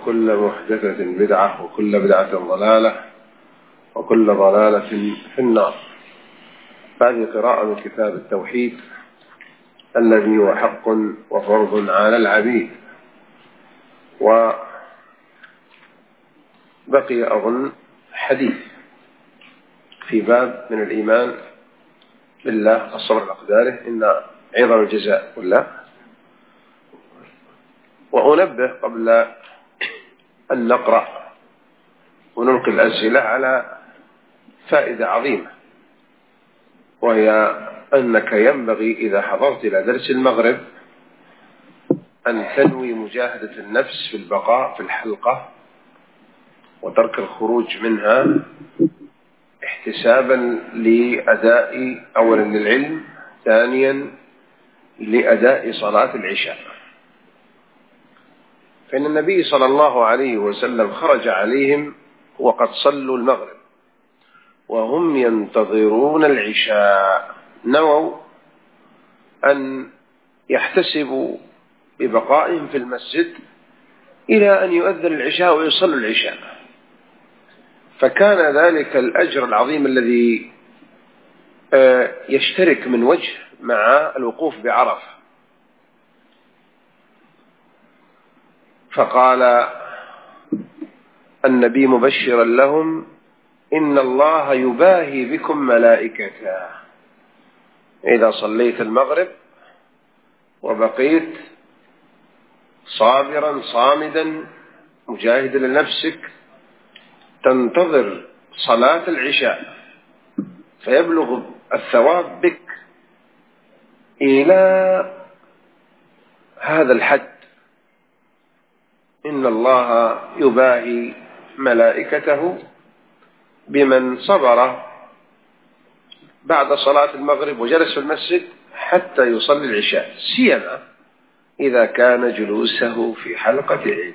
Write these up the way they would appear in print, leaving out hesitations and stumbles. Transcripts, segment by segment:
وكل محدثة بدعة وكل بدعة ضلالة وكل ضلالة في النار. هذه قراءة من كتاب التوحيد الذي هو حق وفرض على العبيد. وبقي أظن حديث في باب من الإيمان بالله الصبر على أقداره إن عظم الجزاء ولا. وأنبه قبل أن نقرأ ونلقي الأسئلة على فائدة عظيمة، وهي أنك ينبغي إذا حضرت إلى درس المغرب أن تنوي مجاهدة النفس في البقاء في الحلقة وترك الخروج منها احتسابا لأداء أولا للعلم، ثانيا لأداء صلاة العشاء. فإن النبي صلى الله عليه وسلم خرج عليهم وقد صلوا المغرب وهم ينتظرون العشاء، نووا أن يحتسبوا ببقائهم في المسجد إلى أن يؤذن العشاء ويصلوا العشاء، فكان ذلك الأجر العظيم الذي يشترك من وجه مع الوقوف بعرفة. فقال النبي مبشرا لهم: إن الله يباهي بكم ملائكته إذا صليت المغرب وبقيت صابرا صامدا مجاهدا لنفسك تنتظر صلاة العشاء فيبلغ الثواب بك إلى هذا الحد. إن الله يباهي ملائكته بمن صبر بعد صلاة المغرب وجلس في المسجد حتى يصلي العشاء، سيما إذا كان جلوسه في حلقة علم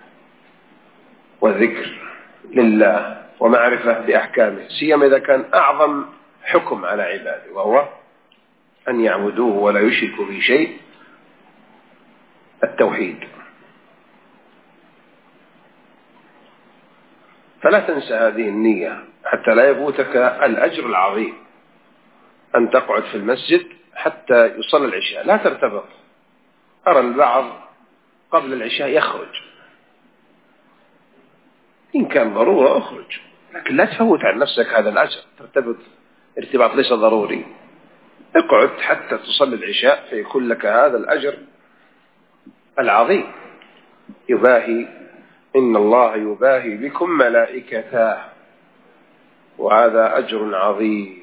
وذكر لله ومعرفة بأحكامه، سيما إذا كان أعظم حكم على عباده وهو أن يعبدوه ولا يشركوا به شيء، التوحيد. فلا تنسى هذه النية حتى لا يفوتك الأجر العظيم أن تقعد في المسجد حتى يصلي العشاء، لا ترتبط. أرى البعض قبل العشاء يخرج، إن كان ضرورة أخرج، لكن لا تفوت عن نفسك هذا الأجر، ترتبط ارتباط ليس ضروري. اقعد حتى تصلي العشاء فيكون لك هذا الأجر العظيم. إن الله يباهي بكم ملائكته، وهذا أجر عظيم.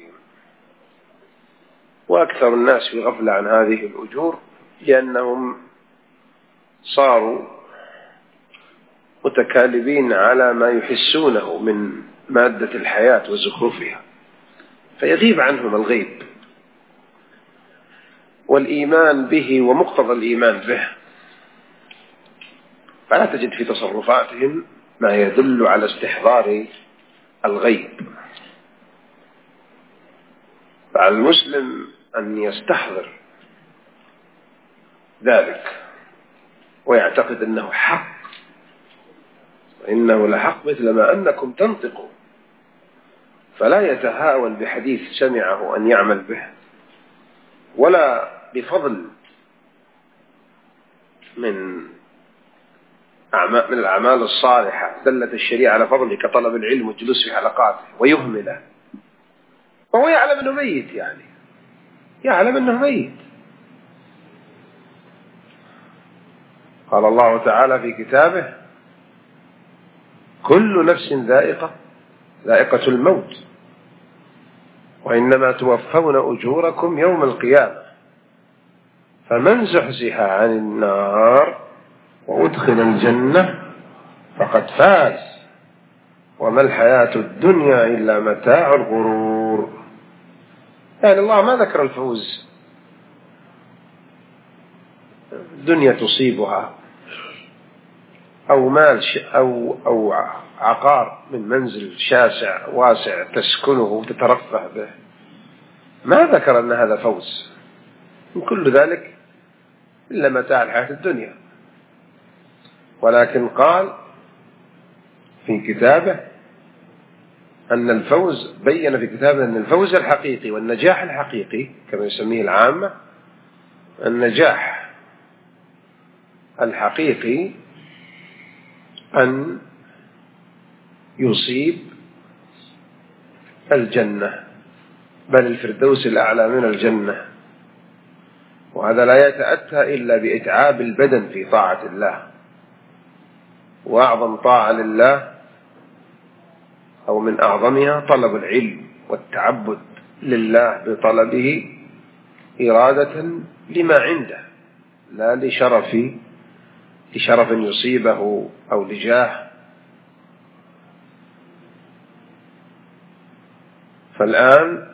وأكثر الناس في غفلة عن هذه الأجور لأنهم صاروا متكالبين على ما يحسونه من مادة الحياة وزخرفها، فيغيب عنهم الغيب والإيمان به ومقتضى الإيمان به، فلا تجد في تصرفاتهم ما يدل على استحضار الغيب. فعلى المسلم أن يستحضر ذلك ويعتقد أنه حق، وإنه لحق مثل ما أنكم تنطقوا، فلا يتهاون بحديث سمعه أن يعمل به، ولا بفضل من الأعمال الصالحة دلت الشريعة على فضله كطلب العلم والجلوس في حلقاته ويهمله، وهو يعلم أنه ميت، يعني يعلم أنه ميت. قال الله تعالى في كتابه: كل نفس ذائقة الموت وإنما توفون أجوركم يوم القيامة فمن زحزح عن النار وأدخل الجنة فقد فاز وما الحياة الدنيا إلا متاع الغرور. يعني الله ما ذكر الفوز، الدنيا تصيبها أو مال أو عقار من منزل شاسع واسع تسكنه وتترفه به، ما ذكر أن هذا فوز، من كل ذلك إلا متاع الحياة الدنيا. ولكن قال في كتابه أن الفوز، بين في كتابه أن الفوز الحقيقي والنجاح الحقيقي كما يسميه العامة، النجاح الحقيقي أن يصيب الجنة، بل الفردوس الأعلى من الجنة. وهذا لا يتأتى إلا بإتعاب البدن في طاعة الله. وأعظم طاعة لله أو من أعظمها طلب العلم والتعبد لله بطلبه إرادة لما عنده، لا لشرف يصيبه أو لجاه. فالآن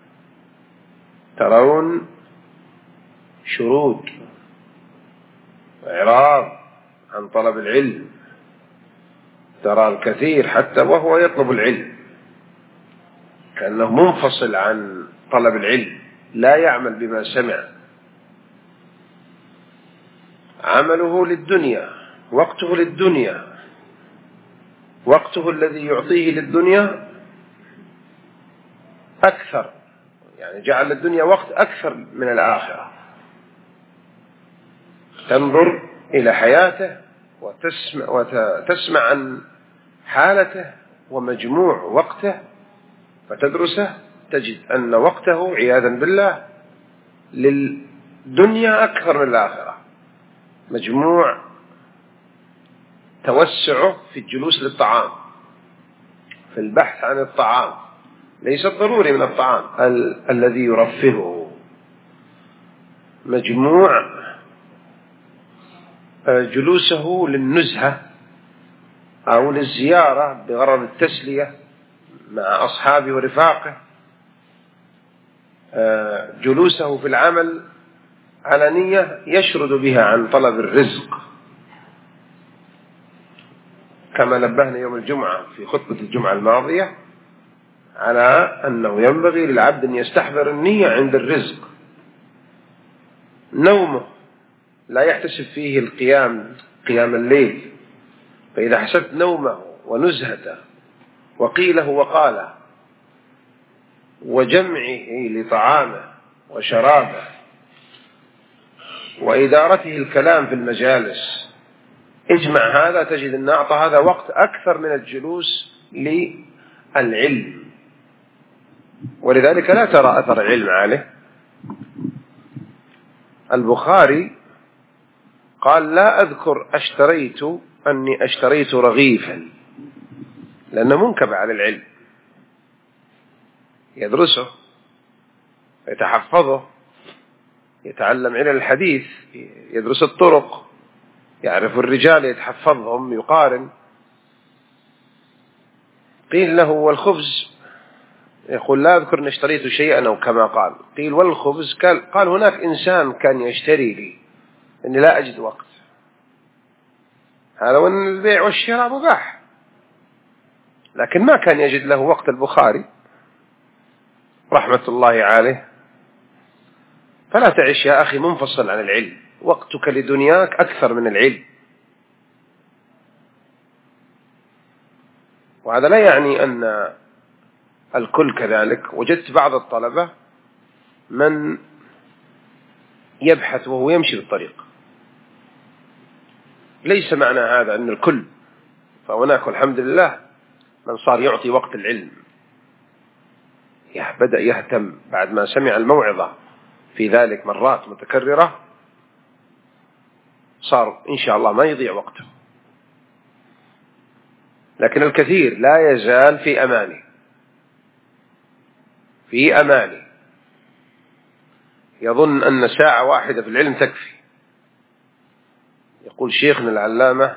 ترون شرود وإعراض عن طلب العلم. ترى الكثير حتى وهو يطلب العلم كأنه منفصل عن طلب العلم، لا يعمل بما سمع، عمله للدنيا، وقته للدنيا، وقته الذي يعطيه للدنيا أكثر، يعني جعل الدنيا وقت أكثر من الآخرة. تنظر إلى حياته وتسمع عن حالته ومجموع وقته فتدرسه، تجد أن وقته عياذا بالله للدنيا أكثر من الآخرة. مجموع توسعه في الجلوس للطعام، في البحث عن الطعام، ليس الضروري من الطعام الذي يرفهه. مجموع جلوسه للنزهة أو للزيارة بغرض التسلية مع أصحابه ورفاقه. جلوسه في العمل على نية يشرد بها عن طلب الرزق، كما نبهنا يوم الجمعة في خطبة الجمعة الماضية على أنه ينبغي للعبد أن يستحضر النية عند الرزق. نومه لا يحتسب فيه قيام الليل، فإذا حسبت نومه ونزهته وقيله وقاله وجمعه لطعامه وشرابه وإدارته الكلام في المجالس، اجمع هذا تجد أن أعطى هذا وقت أكثر من الجلوس للعلم، ولذلك لا ترى أثر العلم عليه. البخاري قال لا أذكر أني اشتريت رغيفا، لأنه منكب على العلم، يدرسه يتحفظه، يتعلم علم الحديث، يدرس الطرق، يعرف الرجال يتحفظهم، يقارن. قيل له والخبز؟ يقول لا أذكر أن اشتريت شيئا، أو كما قال. قيل والخبز؟ قال هناك إنسان كان يشتري لي أني لا أجد وقت. هذا وأن البيع والشراء مباح، لكن ما كان يجد له وقت البخاري رحمة الله عليه. فلا تعيش يا أخي منفصل عن العلم، وقتك لدنياك أكثر من العلم. وهذا لا يعني أن الكل كذلك. وجدت بعض الطلبة من يبحث وهو يمشي بالطريق، ليس معنى هذا أن الكل. فهناك الحمد لله من صار يعطي وقت العلم، بدأ يهتم بعد ما سمع الموعظة في ذلك مرات متكررة، صار إن شاء الله ما يضيع وقته. لكن الكثير لا يزال في أماني يظن أن ساعة واحدة في العلم تكفي. يقول شيخنا العلامة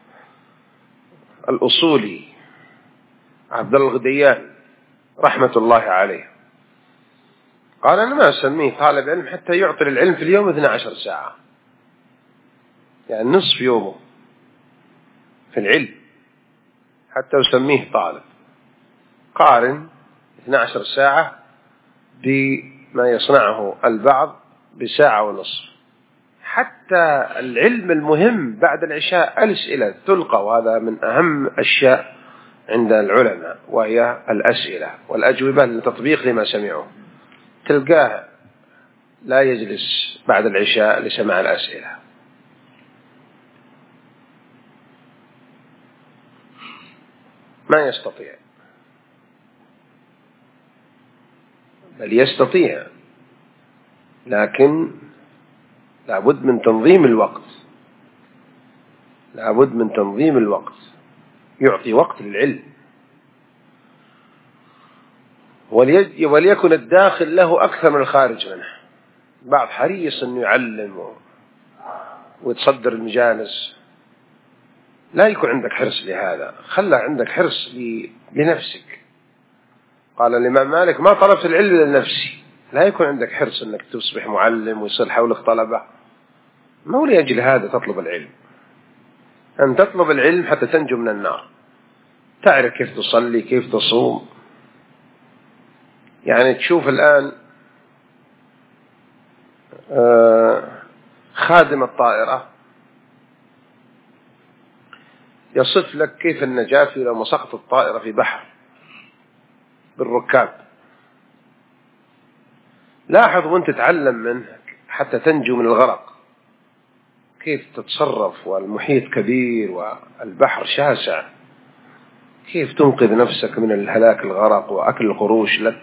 الأصولي عبد الله الغديان رحمة الله عليه قال أنا ما أسميه طالب علم حتى يعطي العلم في اليوم 12 ساعة، يعني نصف يومه في العلم حتى أسميه طالب. قارن 12 ساعة بما يصنعه البعض بساعة ونصف. حتى العلم المهم بعد العشاء الأسئلة تلقى، وهذا من أهم أشياء عند العلماء، وهي الأسئلة والأجوبة للتطبيق لما سمعوا. تلقاه لا يجلس بعد العشاء لسماع الأسئلة، ما يستطيع، بل يستطيع، لكن لابد من تنظيم الوقت، لابد من تنظيم الوقت، يعطي وقت للعلم، وليكن الداخل له أكثر من الخارج منه. بعض حريص أنه يعلم ويتصدر المجالس، لا يكون عندك حرص لهذا، خلى عندك حرص لنفسك. قال الإمام مالك: ما طلبت العلم لنفسي. لا يكون عندك حرص أنك تصبح معلم ويصير حولك طلبة، ما هو لأجل هذا تطلب العلم. أن تطلب العلم حتى تنجو من النار، تعرف كيف تصلي، كيف تصوم. يعني تشوف الآن خادم الطائرة يصف لك كيف النجاة لو مسقط الطائرة في بحر بالركاب. لاحظ وانت تتعلم منه حتى تنجو من الغرق، كيف تتصرف، والمحيط كبير والبحر شاسع، كيف تنقذ نفسك من الهلاك الغرق وأكل القروش لك.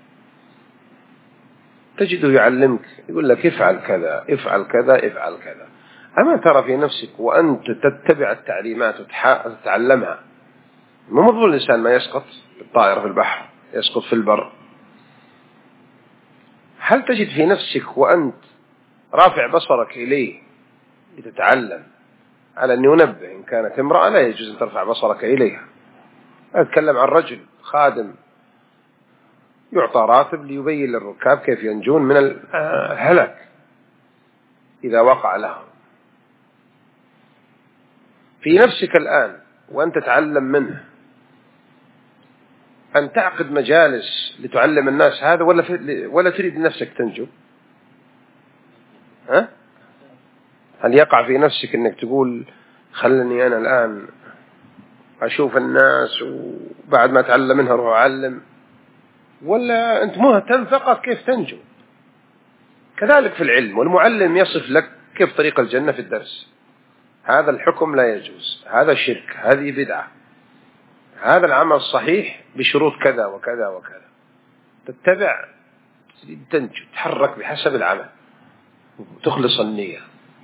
تجده يعلمك، يقول لك افعل كذا افعل كذا افعل كذا. أما ترى في نفسك وأنت تتبع التعليمات وتتعلمها؟ مو مضمون الإنسان ما يسقط بالطائرة في البحر، يسقط في البر. هل تجد في نفسك وأنت رافع بصرك إليه لتتعلم على أن ينبه؟ إن كانت امرأة لا يجوز أن ترفع بصرك إليها. أتكلم عن رجل خادم يعطى راتب ليبين للركاب كيف ينجون من الهلاك إذا وقع لهم. في نفسك الآن وأنت تتعلم منه أن تعقد مجالس لتعلم الناس هذا، ولا تريد نفسك تنجو؟ ها؟ هل يقع في نفسك أنك تقول خلني أنا الآن أشوف الناس وبعد ما أتعلم منها أروح أعلم؟ ولا أنت مهتم فقط كيف تنجو؟ كذلك في العلم، والمعلم يصف لك كيف طريق الجنة في الدرس. هذا الحكم لا يجوز، هذا شرك، هذه بدعة، هذا العمل صحيح بشروط كذا وكذا وكذا. تتبع، تنجو، تحرك بحسب العمل وتخلص النية.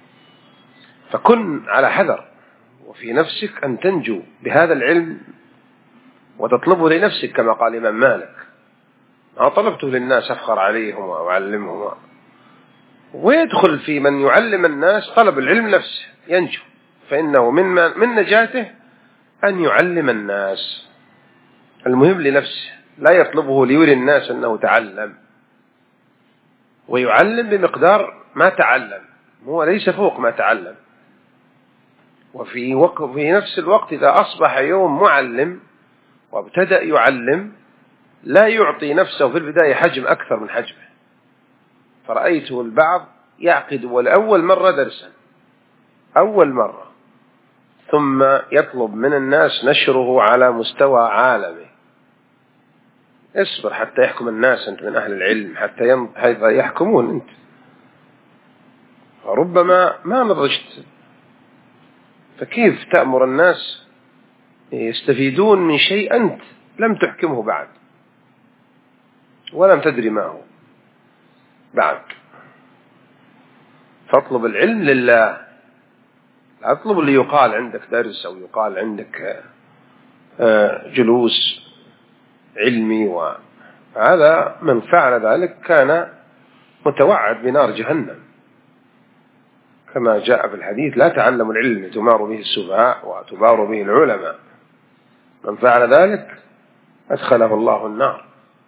فكن على حذر وفي نفسك أن تنجو بهذا العلم وتطلبه لنفسك، كما قال الإمام مالك: ما طلبته للناس أفخر عليهم وأعلمهم. ويدخل في من يعلم الناس طلب العلم نفسه ينجو، فإنه من نجاته أن يعلم الناس. المهم لنفسه، لا يطلبه ليري الناس أنه تعلم، ويعلم بمقدار ما تعلم، هو ليس فوق ما تعلم. وفي نفس الوقت إذا أصبح يوم معلم وابتدأ يعلم، لا يعطي نفسه في البداية حجم أكثر من حجمه. فرأيته البعض يعقد ولأول مرة درسا، أول مرة، ثم يطلب من الناس نشره على مستوى عالمي. اصبر حتى يحكم الناس، أنت من أهل العلم، حتى يحكمون أنت. ربما ما نضجت، فكيف تأمر الناس يستفيدون من شيء أنت لم تحكمه بعد ولم تدري ما هو بعد؟ فاطلب العلم لله، لا اطلب اللي يقال عندك درس أو يقال عندك جلوس علمي. وهذا من فعل ذلك كان متوعد بنار جهنم، كما جاء في الحديث: لا تعلموا العلم تمار به السفهاء وتبار به العلماء. من فعل ذلك أدخله الله النار،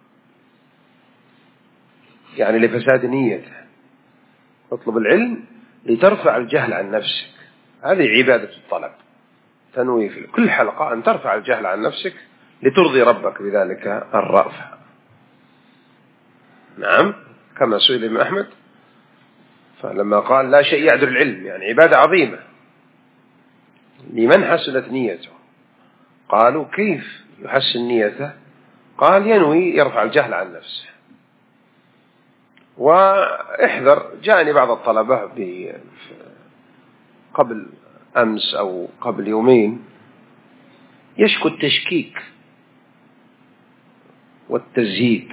يعني لفساد نيته. اطلب العلم لترفع الجهل عن نفسك، هذه عبادة الطلب. تنوي في كل حلقة أن ترفع الجهل عن نفسك لترضي ربك بذلك الرأفة. نعم، كما سئل ابن أحمد فلما قال: لا شيء يعدل العلم، يعني عبادة عظيمة لمن حسنت نيته. قالوا: كيف يحسن نيته، قال ينوي يرفع الجهل عن نفسه. واحذر، جاءني بعض الطلبة قبل أمس أو قبل يومين يشكو التشكيك والتزييد.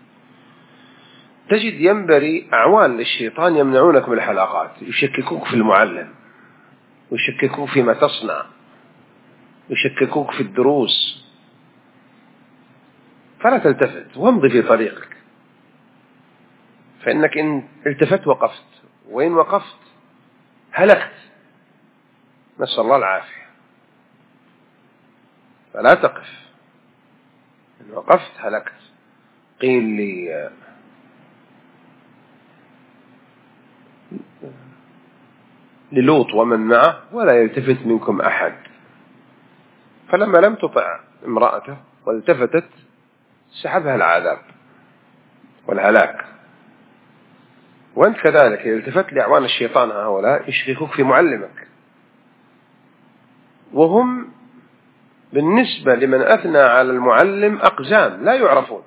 تجد ينبري أعوان للشيطان يمنعونك من الحلقات، يشككوك في المعلم، ويشككوك فيما تصنع، يشككوك في الدروس. فلا تلتفت وامضي في طريقك، فإنك إن التفت وقفت، وإن وقفت هلكت، نسأل الله العافية. فلا تقف، إن وقفت هلكت. قيل لي للوط ومن معه: ولا يلتفت منكم أحد. فلما لم تطع امرأته والتفتت سحبها العذاب والهلاك. وأنت كذلك التفت لأعوان الشيطان هؤلاء يشككوك في معلمك، وهم بالنسبة لمن أثنى على المعلم أقزام لا يعرفون،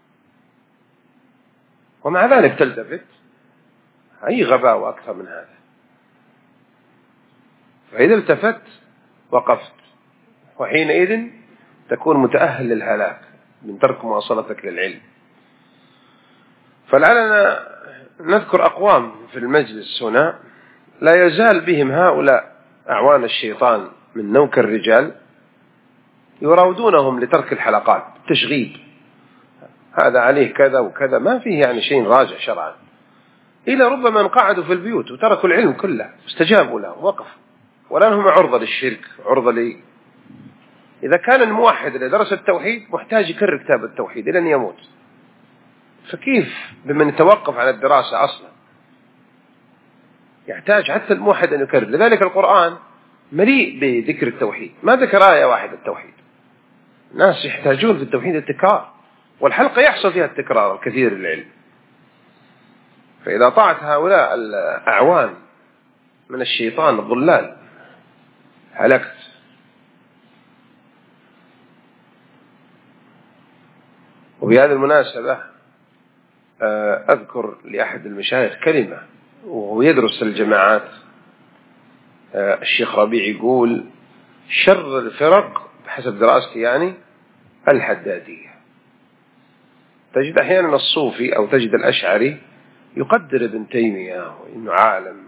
ومع ذلك تلتفت. أي غباء أكثر من هذا. فإذا التفت وقفت، وحينئذ تكون متأهل للهلاك من ترك مواصلتك للعلم. فلعلنا نذكر أقوام في المجلس هنا لا يزال بهم هؤلاء أعوان الشيطان من نوك الرجال يراودونهم لترك الحلقات، تشغيب، هذا عليه كذا وكذا، ما فيه يعني شيء راجع شرعا. إلى ربما انقعدوا في البيوت وتركوا العلم كله، استجابوا له ووقفوا، ولا هم عرضة للشرك، عرضة لي. إذا كان الموحد اللي درس التوحيد محتاج يكرر كتاب التوحيد إلى أن يموت، فكيف بمن يتوقف عن الدراسة أصلا؟ يحتاج حتى الموحد أن يكرر. لذلك القرآن مليء بذكر التوحيد، ما ذكر آية واحدة التوحيد. الناس يحتاجون في التوحيد التكرار، والحلقة يحصل فيها التكرار الكثير للعلم. فإذا طاعت هؤلاء الأعوان من الشيطان الضلال هلكت. وبهذه المناسبة أذكر لأحد المشايخ كلمة وهو يدرس الجماعات، الشيخ ربيع يقول: شر الفرق بحسب دراستي يعني الحدادية. تجد أحيانا الصوفي أو تجد الأشعري يقدر ابن تيمية وإنه عالم،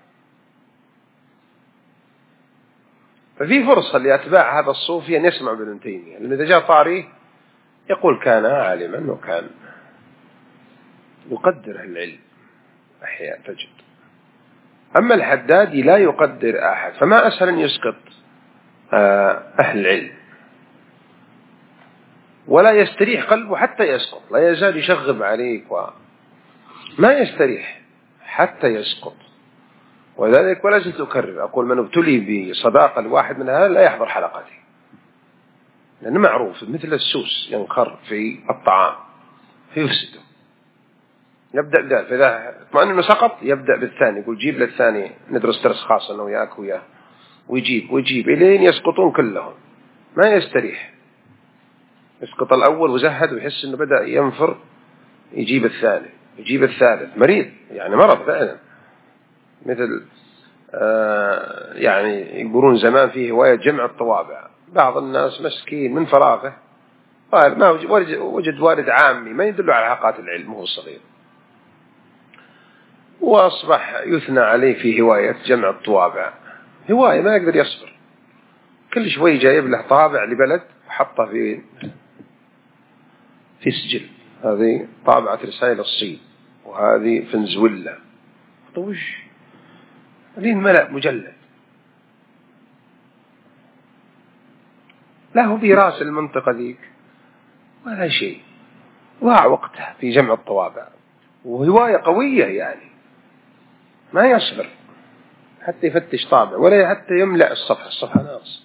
ففي فرصة لأتباع هذا الصوفي أن يسمع ابن تيمية، لأن إذا جاء طاريه يقول كان عالما وكان يقدر العلم أحيانا تجد. أما الحدادي لا يقدر أحد، فما أسهل أن يسقط أهل العلم، ولا يستريح قلبه حتى يسقط، لا يزال يشغب عليك ما يستريح حتى يسقط. وذلك ولا زلت أكرر، أقول: من ابتلي بصداقة الواحد من هذا لا يحضر حلقاتي، لأنه معروف مثل السوس ينقر في الطعام فيفسده. يبدأ بذلك، فإذا اطمئن أنه سقط يبدأ بالثاني، يقول: جيب للثاني ندرس درس خاص أنه وياك وياه، ويجيب إلين يسقطون كلهم، ما يستريح. يسقط الأول وزهد ويحس أنه بدأ ينفر، يجيب الثاني، يجيب الثالث. مريض يعني، مرض فعلا. مثل يعني يقولون زمان فيه هواية جمع الطوابع. بعض الناس مسكين من فراغه قال ما وجد والد عامي ما يدل على حلقات العلم وهو صغير، وأصبح يثنى عليه في هواية جمع الطوابع. هواية ما يقدر يصبر، كل شوي جايب له طابع لبلد وحطه في سجل. هذه طابعة رسائل الصين، وهذه فنزويلا، طوش لين ملأ مجلد. له براس المنطقة ذيك ولا شيء، ضاع وقته في جمع الطوابع، وهواية قوية يعني ما يصبر حتى يفتش طابع ولا حتى يملأ الصفحة ناقص،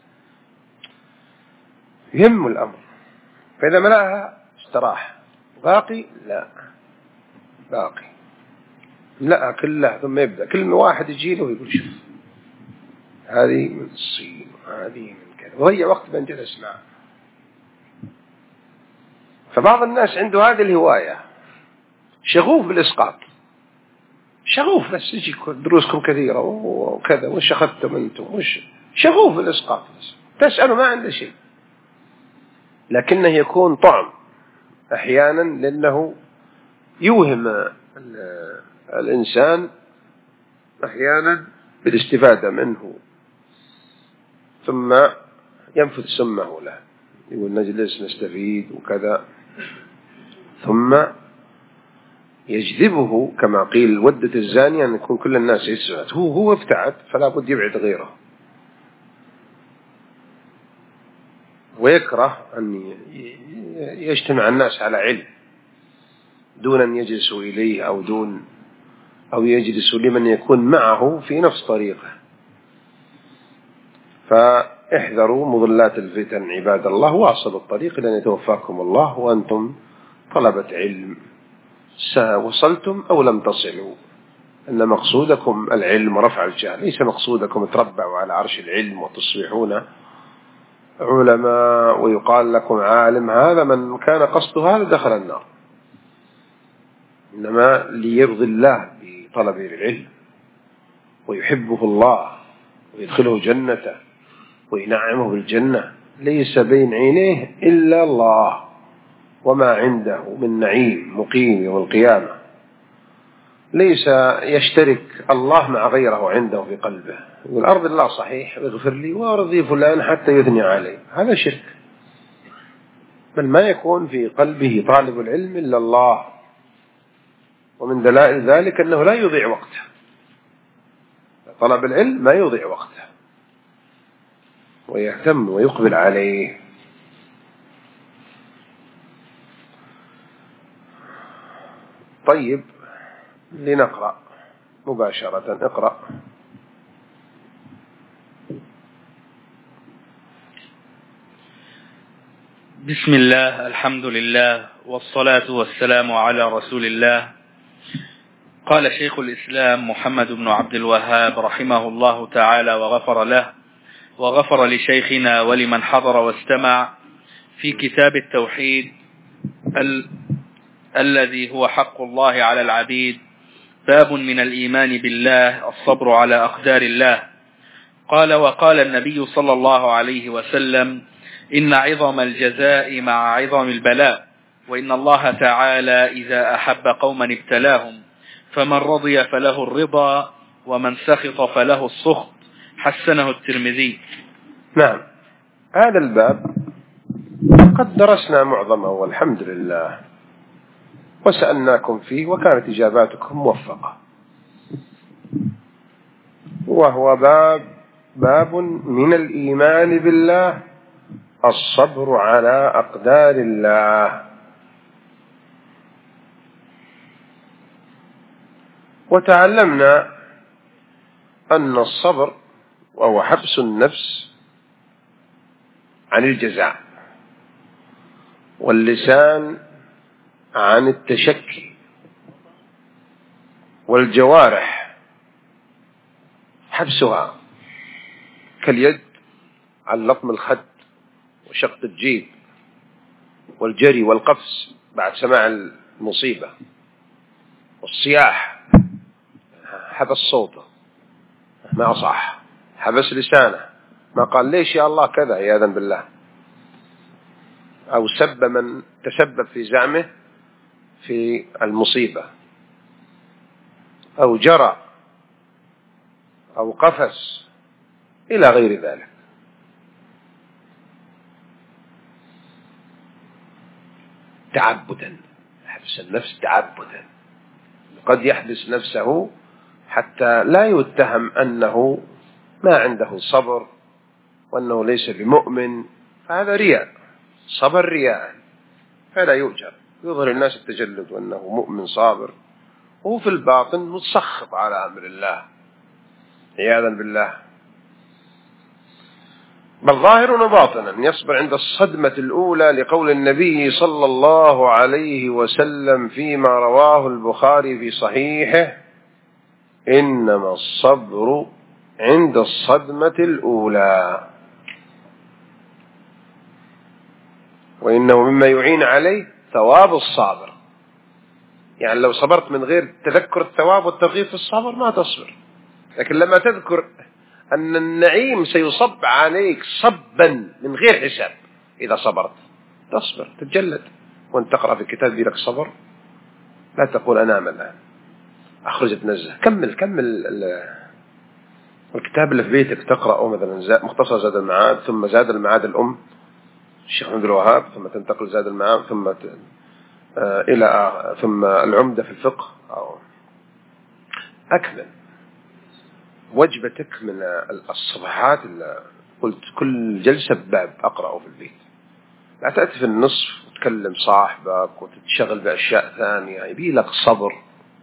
يهم الأمر. فإذا ملأها استراح، باقي لا، باقي ملأها كلها، ثم يبدأ كل واحد يجي له ويقول: شوف هذه من الصين وهذه من كذا، وهي وقت من جلس معه. فبعض الناس عنده هذه الهواية، شغوف بالإسقاط، شغوف بس يجي دروسكم كثيرة وكذا، وش أخذتم أنتم، وش، شغوف بالإسقاط، تسأله ما عنده شيء، لكنه يكون طعم أحيانا، لأنه يوهم الإنسان أحيانا بالاستفادة منه، ثم ينفذ سمه له، يقول نجلس نستفيد وكذا، ثم يجذبه كما قيل ودة الزانية أن يكون كل الناس يسعد، هو ابتعد فلا بد يبعد غيره، ويكره أن يجتمع الناس على علم دون أن يجلسوا إليه أو يجلسوا لمن يكون معه في نفس طريقه. فاحذروا مضلات الفتن عباد الله، واصلوا الطريق لأن يتوفاكم الله وأنتم طلبة علم، وصلتم أو لم تصلوا، أن مقصودكم العلم ورفع الجهل، ليس مقصودكم تربعوا على عرش العلم وتصبحون علماء ويقال لكم عالم. هذا من كان قصده هذا دخل النار، إنما ليرضي الله بطلب العلم ويحبه الله ويدخله جنته وينعمه بالجنة، ليس بين عينيه إلا الله وما عنده من نعيم مقيم يوم القيامة، ليس يشترك الله مع غيره عنده في قلبه، يقول أرض الله صحيح واغفر لي وأرضي فلان حتى يثني عليه، هذا شرك، بل ما يكون في قلبه طالب العلم إلا الله. ومن دلائل ذلك أنه لا يضيع وقته، طلب العلم ما يضيع وقته ويهتم ويقبل عليه. طيب لنقرأ مباشرة، اقرأ. بسم الله، الحمد لله، والصلاة والسلام على رسول الله. قال شيخ الإسلام محمد بن عبد الوهاب رحمه الله تعالى وغفر له، وغفر لشيخنا ولمن حضر واستمع، في كتاب التوحيد الذي هو حق الله على العبيد، باب من الإيمان بالله الصبر على أقدار الله. قال: وقال النبي صلى الله عليه وسلم: إن عظم الجزاء مع عظم البلاء، وإن الله تعالى إذا أحب قوما ابتلاهم، فمن رضي فله الرضا ومن سخط فله السخط. حسنه الترمذي. نعم، هذا الباب قد درسنا معظمه والحمد لله، وسألناكم فيه وكانت إجاباتكم موفقة، وهو باب من الإيمان بالله الصبر على أقدار الله. وتعلمنا أن الصبر وهو حبس النفس عن الجزاء، واللسان عن التشكي، والجوارح حبسها كاليد عن لطم الخد وشق الجيب والجري والقفز بعد سماع المصيبة، والصياح حبس صوته ما صح، حبس لسانه ما قال ليش يا الله كذا عياذا بالله، أو سب من تسبب في زعمه في المصيبة، أو جرى أو قفز إلى غير ذلك. تعبدا، حبس النفس تعبدا، قد يحبس نفسه حتى لا يتهم أنه ما عنده صبر وأنه ليس بمؤمن، فهذا رياء، صبر رياء، فلا يؤجر، يظهر الناس التجلد وأنه مؤمن صابر، وهو في الباطن متسخط على أمر الله عياذا بالله. بل ظاهر وباطنا يصبر عند الصدمة الأولى، لقول النبي صلى الله عليه وسلم فيما رواه البخاري في صحيحه: إنما الصبر عند الصدمة الأولى، وإنه مما يعين عليه ثواب الصابر. يعني لو صبرت من غير تذكر الثواب والترغيب في الصبر ما تصبر، لكن لما تذكر أن النعيم سيصب عليك صبا من غير حساب إذا صبرت تصبر تتجلد. وانت تقرأ في كتاب لك صبر لا تقول أنام الآن أخرج أتنزه. كمل الكتاب اللي في بيتك تقرأه، مثلا مختصر زاد المعاد، ثم زاد المعاد الأم الشيخ عبد الوهاب، ثم تنتقل زاد المعاد، ثم ثم العمدة في الفقه. أو أكمل وجبتك من الصفحات اللي قلت كل جلسة باب أقرأه في البيت. لا تأتي في النصف وتكلم صاحبك وتتشغل بأشياء ثانية. يبي لك صبر.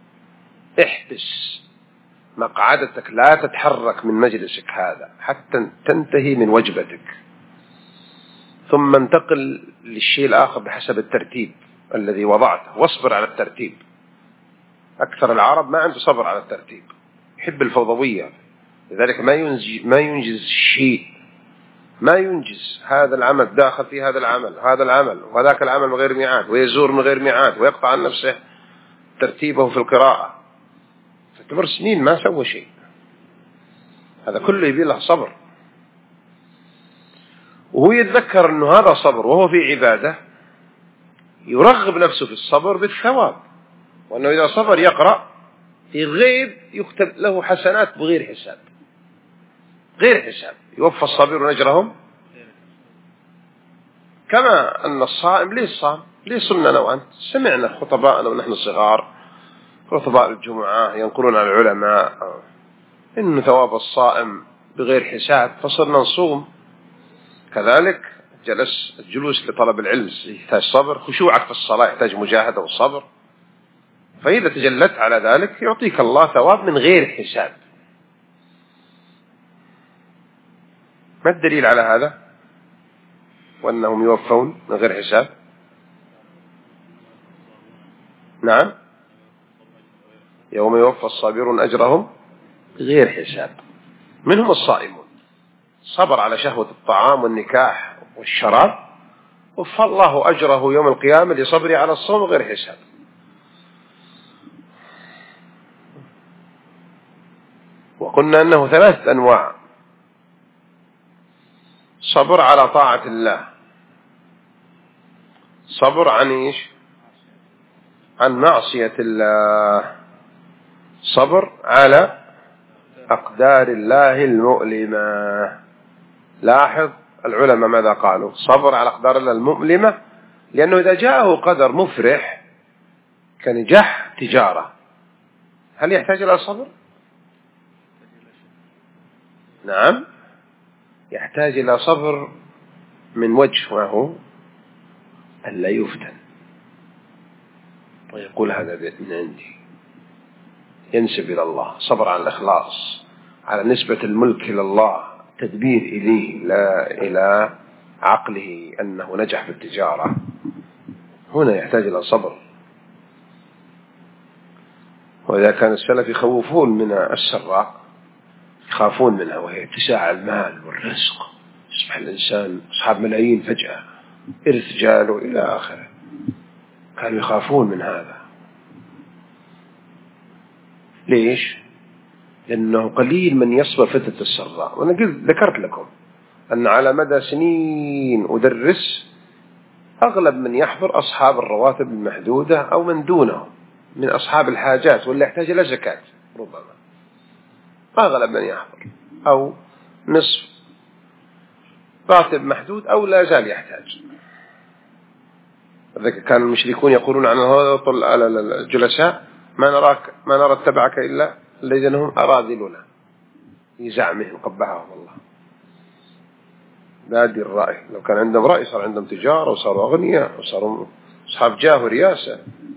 احبس مقعدتك، لا تتحرك من مجلسك هذا حتى تنتهي من وجبتك، ثم انتقل للشيء الآخر بحسب الترتيب الذي وضعته، واصبر على الترتيب. أكثر العرب ما عنده صبر على الترتيب، يحب الفوضوية، لذلك ما ينجز شيء، ما ينجز. هذا العمل داخل في هذا العمل، هذا العمل وذاك العمل من غير ميعاد، ويزور من غير ميعاد، ويقطع عن نفسه ترتيبه في القراءة، فتمر سنين ما سوى شيء. هذا كله يبي له صبر، وهو يتذكر أنه هذا صبر وهو في عبادة، يرغب نفسه في الصبر بالثواب، وأنه إذا صبر يقرأ في الغيب يكتب له حسنات بغير حساب، غير حساب. يوفى الصابرون أجرهم. كما أن الصائم ليه صام، ليه صمنا نوعا. سمعنا خطباءنا ونحن صغار، خطباء الجمعة ينقلون على العلماء إن ثواب الصائم بغير حساب، فصرنا نصوم. كذلك الجلوس لطلب العلم يحتاج صبر، خشوعك في الصلاة يحتاج مجاهدة وصبر. فإذا تجلت على ذلك يعطيك الله ثواب من غير حساب. ما الدليل على هذا وأنهم يوفون من غير حساب؟ نعم، يوم يوفى الصابرون أجرهم بغير حساب. منهم الصائمون، صبر على شهوة الطعام والنكاح والشراب، وفى الله أجره يوم القيامة لصبره على الصوم غير حساب. وقلنا أنه 3 أنواع: صبر على طاعة الله، صبر عن إيش؟ عن معصية الله، صبر على أقدار الله المؤلمة. لاحظ العلماء ماذا قالوا: صبر على أقدار الله المؤلمة، لأنه إذا جاءه قدر مفرح كنجاح تجارة هل يحتاج إلى صبر؟ نعم، يحتاج إلى صبر من وجه، وهو أن لا يفتن ويقول هذا من عندي، ينسب إلى الله، صبر على الإخلاص، على نسبة الملك إلى الله، تدبير إليه لا إلى عقله أنه نجح في التجارة. هنا يحتاج إلى صبر. وإذا كان السلف يخوفون من السراء، يخافون منها، وهي اتساع المال والرزق، يصبح الإنسان أصحاب ملايين فجأة، إرث جاله إلى آخره، كانوا يخافون من هذا. ليش؟ لأنه قليل من يصبر فترة السراء. وأنا ذكرت لكم أن على مدى سنين أدرس، أغلب من يحضر أصحاب الرواتب المحدودة أو من دونهم من أصحاب الحاجات واللي يحتاج إلى زكاة، ربما أغلب من يحضر، أو نصف راتب محدود أو لا زال يحتاج. ذلك كان المشركون يقولون عن هذا الجلساء: ما نرى اتبعك إلا الذين هم أراذلنا، في زعمهم قبحهم الله. نادي الرأي، لو كان عندهم رأي صار عندهم تجارة وصاروا أغنياء وصاروا أصحاب جاه ورياسة.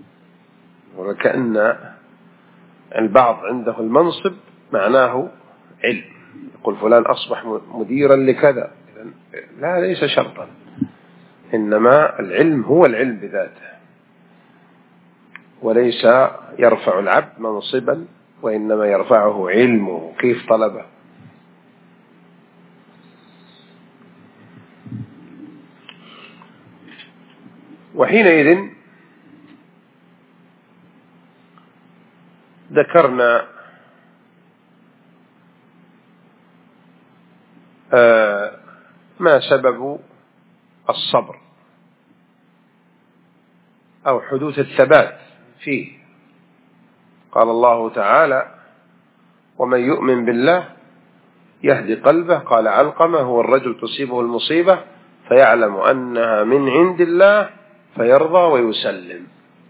وكأن البعض عنده المنصب معناه علم، يقول فلان أصبح مديرا لكذا، لا، ليس شرطا، إنما العلم هو العلم بذاته، وليس يرفع العبد منصبا، وإنما يرفعه علمه كيف طلبه. وحينئذ ذكرنا ما سبب الصبر أو حدوث الثبات فيه. قال الله تعالى: ومن يؤمن بالله يهدي قلبه. قال علقمة: هو الرجل تصيبه المصيبة فيعلم أنها من عند الله فيرضى ويسلم.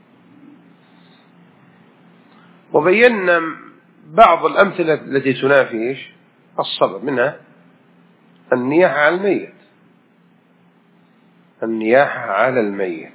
وبينا بعض الأمثلة التي تنافي الصبر، منها النياحة على الميت، النياحة على الميت.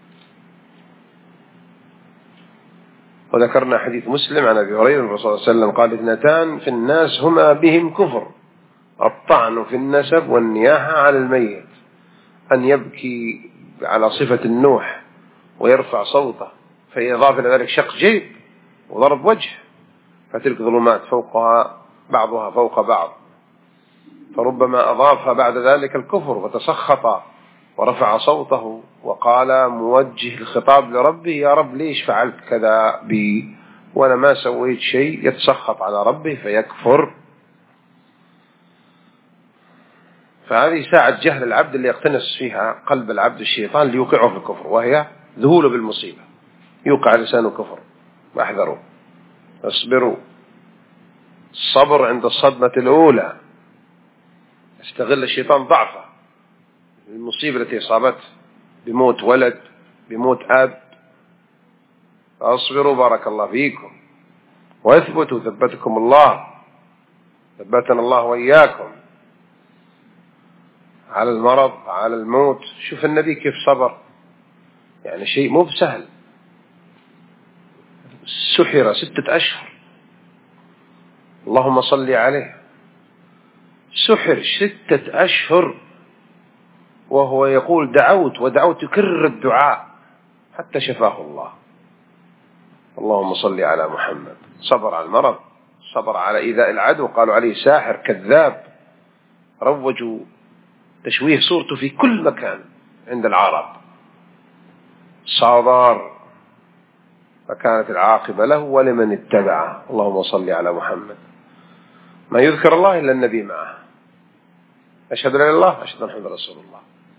وذكرنا حديث مسلم عن أبي هريرة الرسول صلى الله عليه وسلم قال: اثنتان في الناس هما بهم كفر، الطعن في النسب والنياحة على الميت. أن يبكي على صفة النوح ويرفع صوته، فإضافة إلى ذلك شق جيب وضرب وجه، فتلك ظلمات فوقها بعضها فوق بعض، فربما أضاف بعد ذلك الكفر وتسخط ورفع صوته وقال موجه الخطاب لربه: يا رب ليش فعلت كذا بي وأنا ما سويت شيء؟ يتسخط على ربه فيكفر. فهذه ساعة جهل العبد اللي يقتنص فيها قلب العبد الشيطان ليوقعه في الكفر، وهي ذهوله بالمصيبة، يوقع لسانه كفر. واحذروا، اصبروا. الصبر عند الصدمة الأولى. استغل الشيطان ضعفه، المصيبة التي أصابته بموت ولد، بموت أب. فاصبروا بارك الله فيكم، واثبتوا ثبتكم الله، ثبتنا الله وإياكم على المرض، على الموت. شوف النبي كيف صبر، يعني شيء مو بسهل. سحر 6 أشهر، اللهم صل عليه، سحر 6 أشهر وهو يقول دعوت ودعوت، يكرر الدعاء حتى شفاه الله. اللهم صل على محمد. صبر على المرض، صبر على إيذاء العدو، قالوا عليه ساحر كذاب، روجوا تشويه صورته في كل مكان عند العرب. صبر فكانت العاقبة له ولمن اتبعه. اللهم صل على محمد. ما يذكر الله إلا النبي معه. أشهد أن لا إله إلا الله، أشهد أن محمدا رسول الله.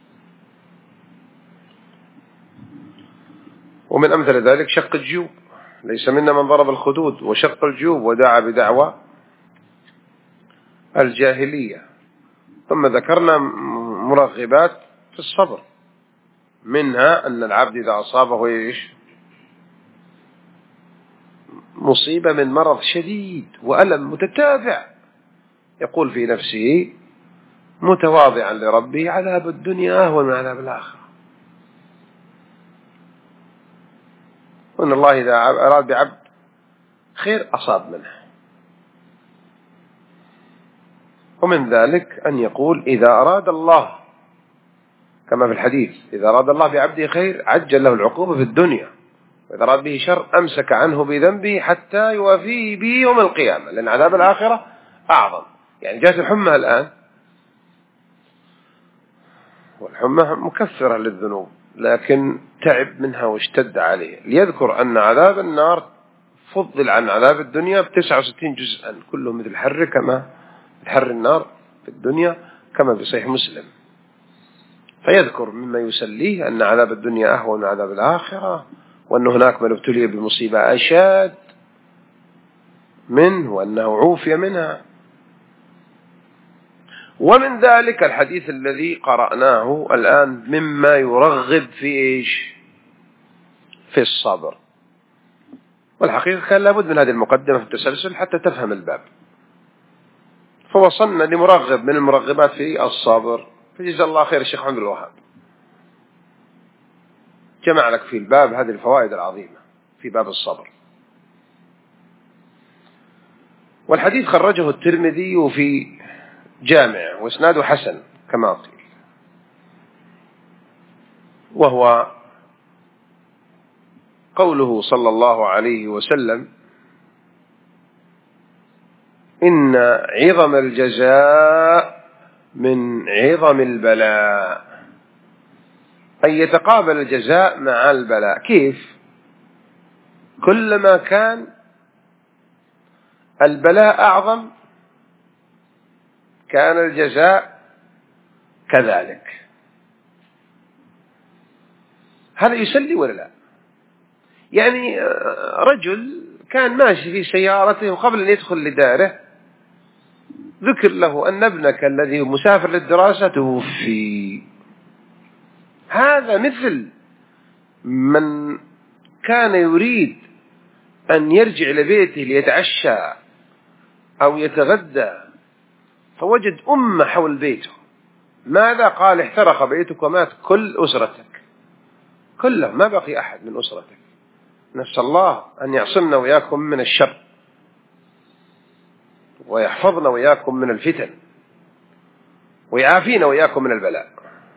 ومن أمثل ذلك شق الجيوب، ليس منا من ضرب الخدود وشق الجيوب ودعا بدعوى الجاهلية. ثم ذكرنا مرغبات في الصبر، منها أن العبد إذا أصابه مصيبة من مرض شديد وألم متتابع، يقول في نفسه متواضعا لربه: عذاب الدنيا أهون من عذاب الآخرة. وأن الله إذا أراد بعبد خير أصاب منه. ومن ذلك أن يقول: إذا أراد الله، كما في الحديث: إذا أراد الله بعبده خير عجل له العقوبة في الدنيا، وإذا أراد به شر أمسك عنه بذنبه حتى يوافيه به يوم القيامة، لأن عذاب الآخرة أعظم. يعني جاءت الحمى الآن، والحمى مكفرة للذنوب، لكن تعب منها واشتد عليه، ليذكر أن عذاب النار فضل عن عذاب الدنيا ب69 جزءا، كله مثل حر، كما حر النار في الدنيا، كما في صحيح مسلم. فيذكر مما يسليه أن عذاب الدنيا أهون من عذاب الآخرة، وأن هناك من ابتلي بمصيبة أشد منه، وأنه عوفي منها. ومن ذلك الحديث الذي قرأناه الآن مما يرغب في في الصبر. والحقيقة كان لابد من هذه المقدمة في التسلسل حتى تفهم الباب. فوصلنا لمرغب من المرغبات في الصبر، فجزا الله خير الشيخ محمد الوهاب، جمع لك في الباب هذه الفوائد العظيمة في باب الصبر. والحديث خرجه الترمذي في جامع واسناده حسن كما قيل، وهو قوله صلى الله عليه وسلم: إن عظم الجزاء من عظم البلاء. أن يتقابل الجزاء مع البلاء. كيف؟ كلما كان البلاء أعظم كان الجزاء كذلك. هذا يسلي ولا لا؟ يعني رجل كان ماشي في سيارته وقبل أن يدخل لداره ذكر له أن ابنك الذي مسافر للدراسة توفي. هذا مثل من كان يريد أن يرجع لبيته ليتعشى أو يتغدى فوجد أمة حول بيته. ماذا قال؟ احترق بيتك ومات كل أسرتك كله، ما بقي أحد من أسرتك. نسأل الله أن يعصمنا وإياكم من الشر ويحفظنا وإياكم من الفتن ويعافينا وإياكم من البلاء.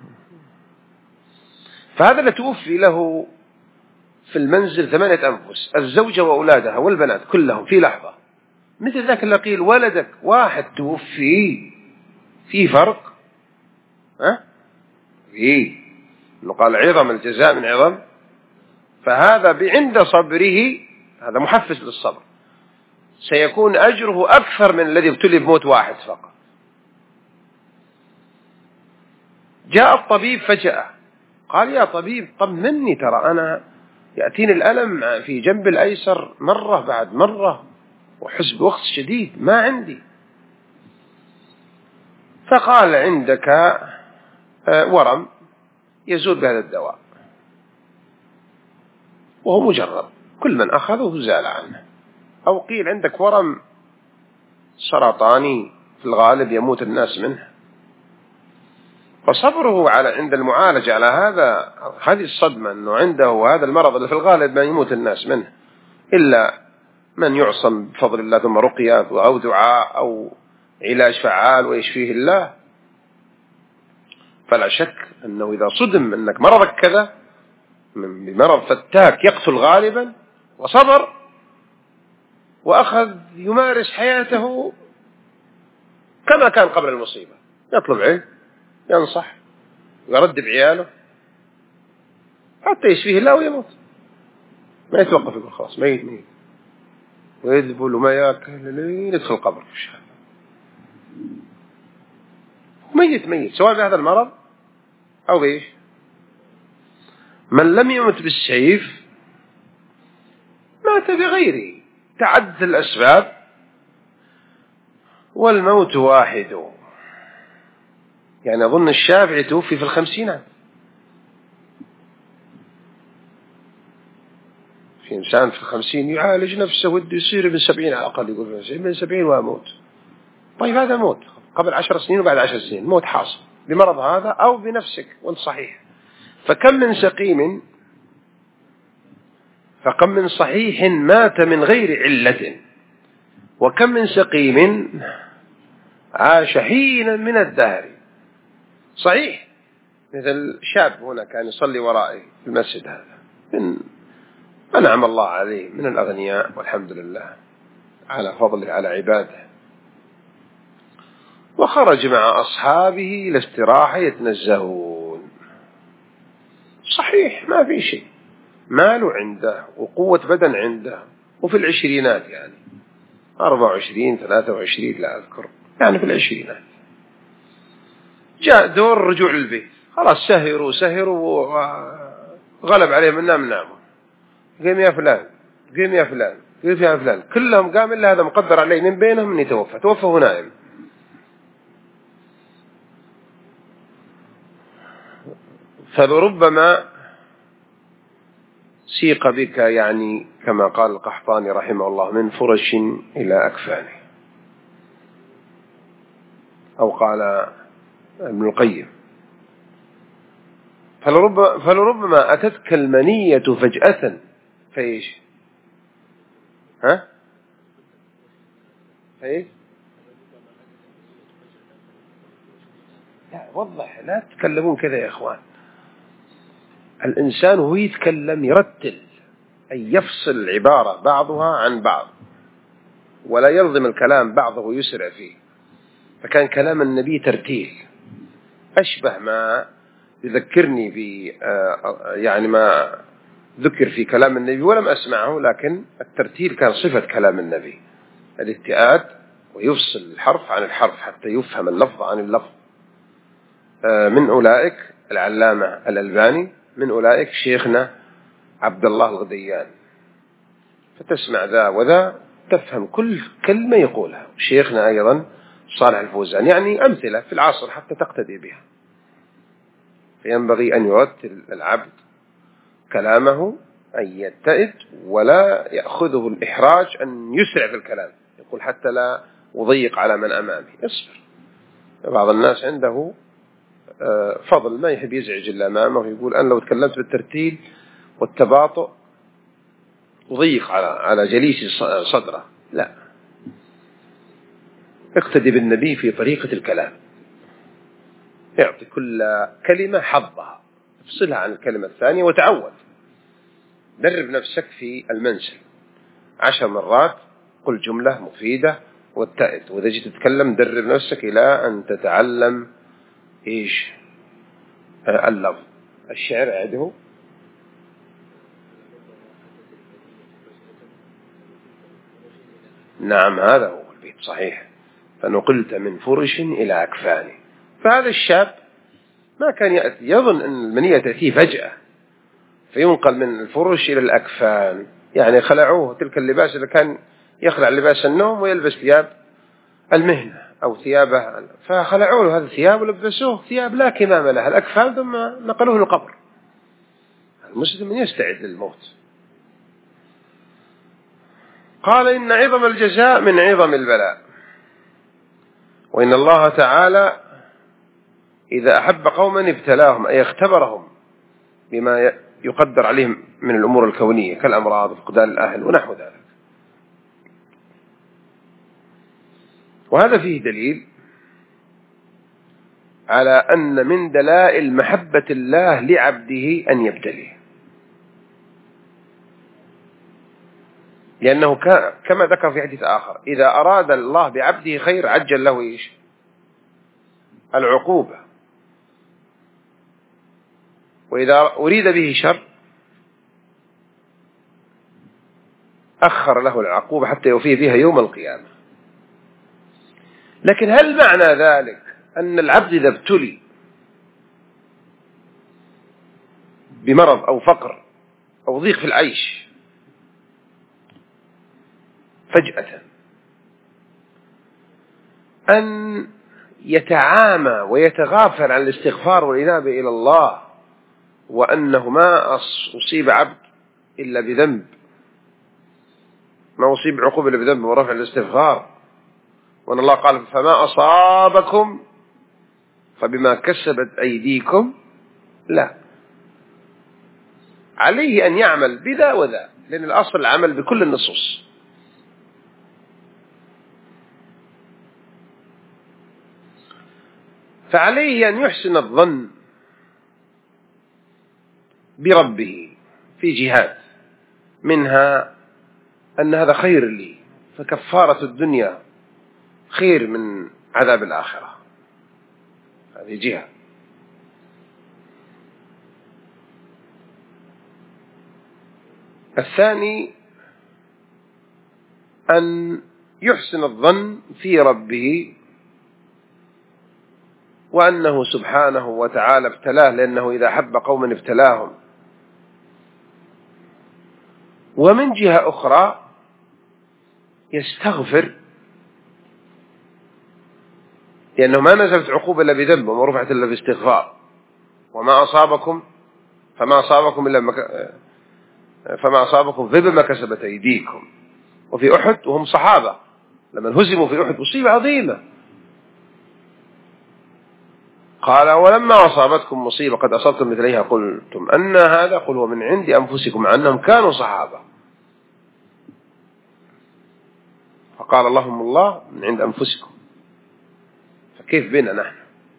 فهذا اللي توفي له في المنزل 8 أنفس، الزوجة وأولادها والبنات كلهم في لحظة. مثل ذاك اللي قيل ولدك واحد توفي، في فرق فيه، إنه قال عظم الجزاء من عظم. فهذا عند صبره، هذا محفز للصبر، سيكون أجره أكثر من الذي ابتلي بموت واحد فقط. جاء الطبيب فجأة قال يا طبيب طمني، ترى أنا يأتيني الألم في جنب الأيسر مرة بعد مرة وحس بوقت شديد ما عندي. فقال عندك ورم يزول بهذا الدواء، وهو مجرب، كل من أخذه زال عنه. أو قيل عندك ورم سرطاني في الغالب يموت الناس منه. فصبره عند المعالجة على هذه الصدمة أنه عنده هذا المرض اللي في الغالب ما يموت الناس منه إلا من يعصم بفضل الله، ثم رقية أو دعاء أو علاج فعال ويشفيه الله. فلا شك أنه إذا صدم أنك مرضك كذا بمرض فتاك يقتل غالبا، وصبر وأخذ يمارس حياته كما كان قبل المصيبة، يطلب علم، ينصح، يرد بعياله حتى يشفيه الله ويموت، ما يتوقف يقول خلاص ميت ويذبل وما يأكل يدخل القبر ميت سواء بهذا المرض أو بإيش. من لم يمت بالسيف مات بغيره، تعدد الأسباب والموت واحد. يعني أظن الشافعي توفي في 50. في إنسان في 50 يعالج نفسه وده يصير ابن 70 على الأقل، يقول ابن 70 وأموت. طيب هذا موت قبل 10 سنين وبعد 10 سنين موت حاصل بمرض هذا أو بنفسك وانت صحيح. فكم من صحيح مات من غير علة، وكم من سقيم عاش حينا من الدهر. صحيح مثل شاب هنا كان يصلي ورائي في المسجد، هذا من أنعم الله عليه من الأغنياء والحمد لله على فضله على عباده، وخرج مع أصحابه إلى استراحة يتنزهون. صحيح ما في شيء، ماله عنده وقوة بدن عنده، وفي العشرينات يعني 24 23 لا أذكر، يعني في العشرينات. جاء دور الرجوع للبيت، خلاص سهروا وغلب عليهم ناموا. قيم يا فلان كلهم قام إلا هذا مقدر عليه من بينهم أن يتوفى، توفى نائم. فلربما سيق بك، يعني كما قال القحطاني رحمه الله، من فرش إلى أكفانه، أو قال ابن القيم فلربما أتتك المنية فجأة فإيش فإيش لا وضح، لا تتكلمون كذا يا إخوان. الإنسان وهو يتكلم يرتل، أن يفصل العبارة بعضها عن بعض ولا يلزم الكلام بعضه يسرع فيه. فكان كلام النبي ترتيل، أشبه ما يذكرني يعني ما ذكر في كلام النبي ولم أسمعه، لكن الترتيل كان صفة كلام النبي. الاتئات ويفصل الحرف عن الحرف حتى يفهم اللفظ عن اللفظ. من أولئك العلامة الألباني، من أولئك شيخنا عبد الله الغديان. فتسمع ذا وذا تفهم كل كلمة يقولها. شيخنا أيضا صالح الفوزان، يعني أمثلة في العصر حتى تقتدي بها. فينبغي أن يرتل العبد كلامه، أن يتئد ولا يأخذه الإحراج أن يسرع في الكلام، يقول حتى لا أضيق على من أمامي، اصبر. بعض الناس عنده فضل ما يحب يزعج اللي أمامه، ويقول أنا لو تكلمت بالترتيل والتباطؤ أضيق على جليسي صدره. لا، اقتدي بالنبي في طريقة الكلام، يعطي كل كلمة حظها، افصلها عن الكلمة الثانية وتعود. درب نفسك في المنزل 10 مرات، قل جملة مفيدة واتئد. وإذا جيت تتكلم درب نفسك إلى أن تتعلم اللفظ. الشعر عده نعم، هذا هو البيت صحيح. فنقلت من فرش إلى أكفان. فهذا الشاب ما كان يأتي، يظن أن المنية تأتيه فجأة فينقل من الفرش إلى الأكفان، يعني خلعوه تلك اللباس اللي كان يخلع لباس النوم ويلبس ثياب المهنة أو ثيابه، فخلعوا له هذا الثياب ولبسوه ثياب لا كمام لها، الأكفان، ثم نقلوه للقبر. المسلم يستعد للموت. قال إن عظم الجزاء من عظم البلاء، وإن الله تعالى إذا أحب قوما ابتلاهم، أي اختبرهم بما يقدر عليهم من الأمور الكونية كالأمراض وفقدان الأهل ونحو ذلك. وهذا فيه دليل على أن من دلائل محبة الله لعبده أن يبتليه، لأنه كما ذكر في حديث آخر إذا أراد الله بعبده خير عجل له العقوبة، وإذا أريد به شر أخر له العقوبة حتى يوفيه بها يوم القيامة. لكن هل معنى ذلك أن العبد إذا ابتلي بمرض أو فقر أو ضيق في العيش فجأة أن يتعامى ويتغافل عن الاستغفار والإنابة إلى الله، وأنه ما أصيب عبد إلا بذنب، ما أصيب عقوبة إلا بذنب ورفع الاستغفار، وأن الله قال فما أصابكم فبما كسبت أيديكم؟ لا، عليه أن يعمل بذا وذا، لأن الأصل العمل بكل النصوص. فعليه أن يحسن الظن بربه في جهات، منها أن هذا خير لي، فكفارة الدنيا خير من عذاب الآخرة، هذه جهة. الثاني أن يحسن الظن في ربه وأنه سبحانه وتعالى ابتلاه، لأنه إذا حب قوما ابتلاهم. ومن جهة أخرى يستغفر، لأنه ما نزلت عقوبة إلا بذنب وما رفعت إلا باستغفار. وما أصابكم فما أصابكم بما كسبت أيديكم. وفي أحد وهم صحابة لما هزموا في أحد مصيبة عظيمة، قال ولما أصابتكم مصيبة قد أصبتم مثليها قلتم أن هذا، قل هو من عند أنفسكم، مع أنهم كانوا صحابة. فقال اللهم الله من عند أنفسكم، فكيف بنا نحن؟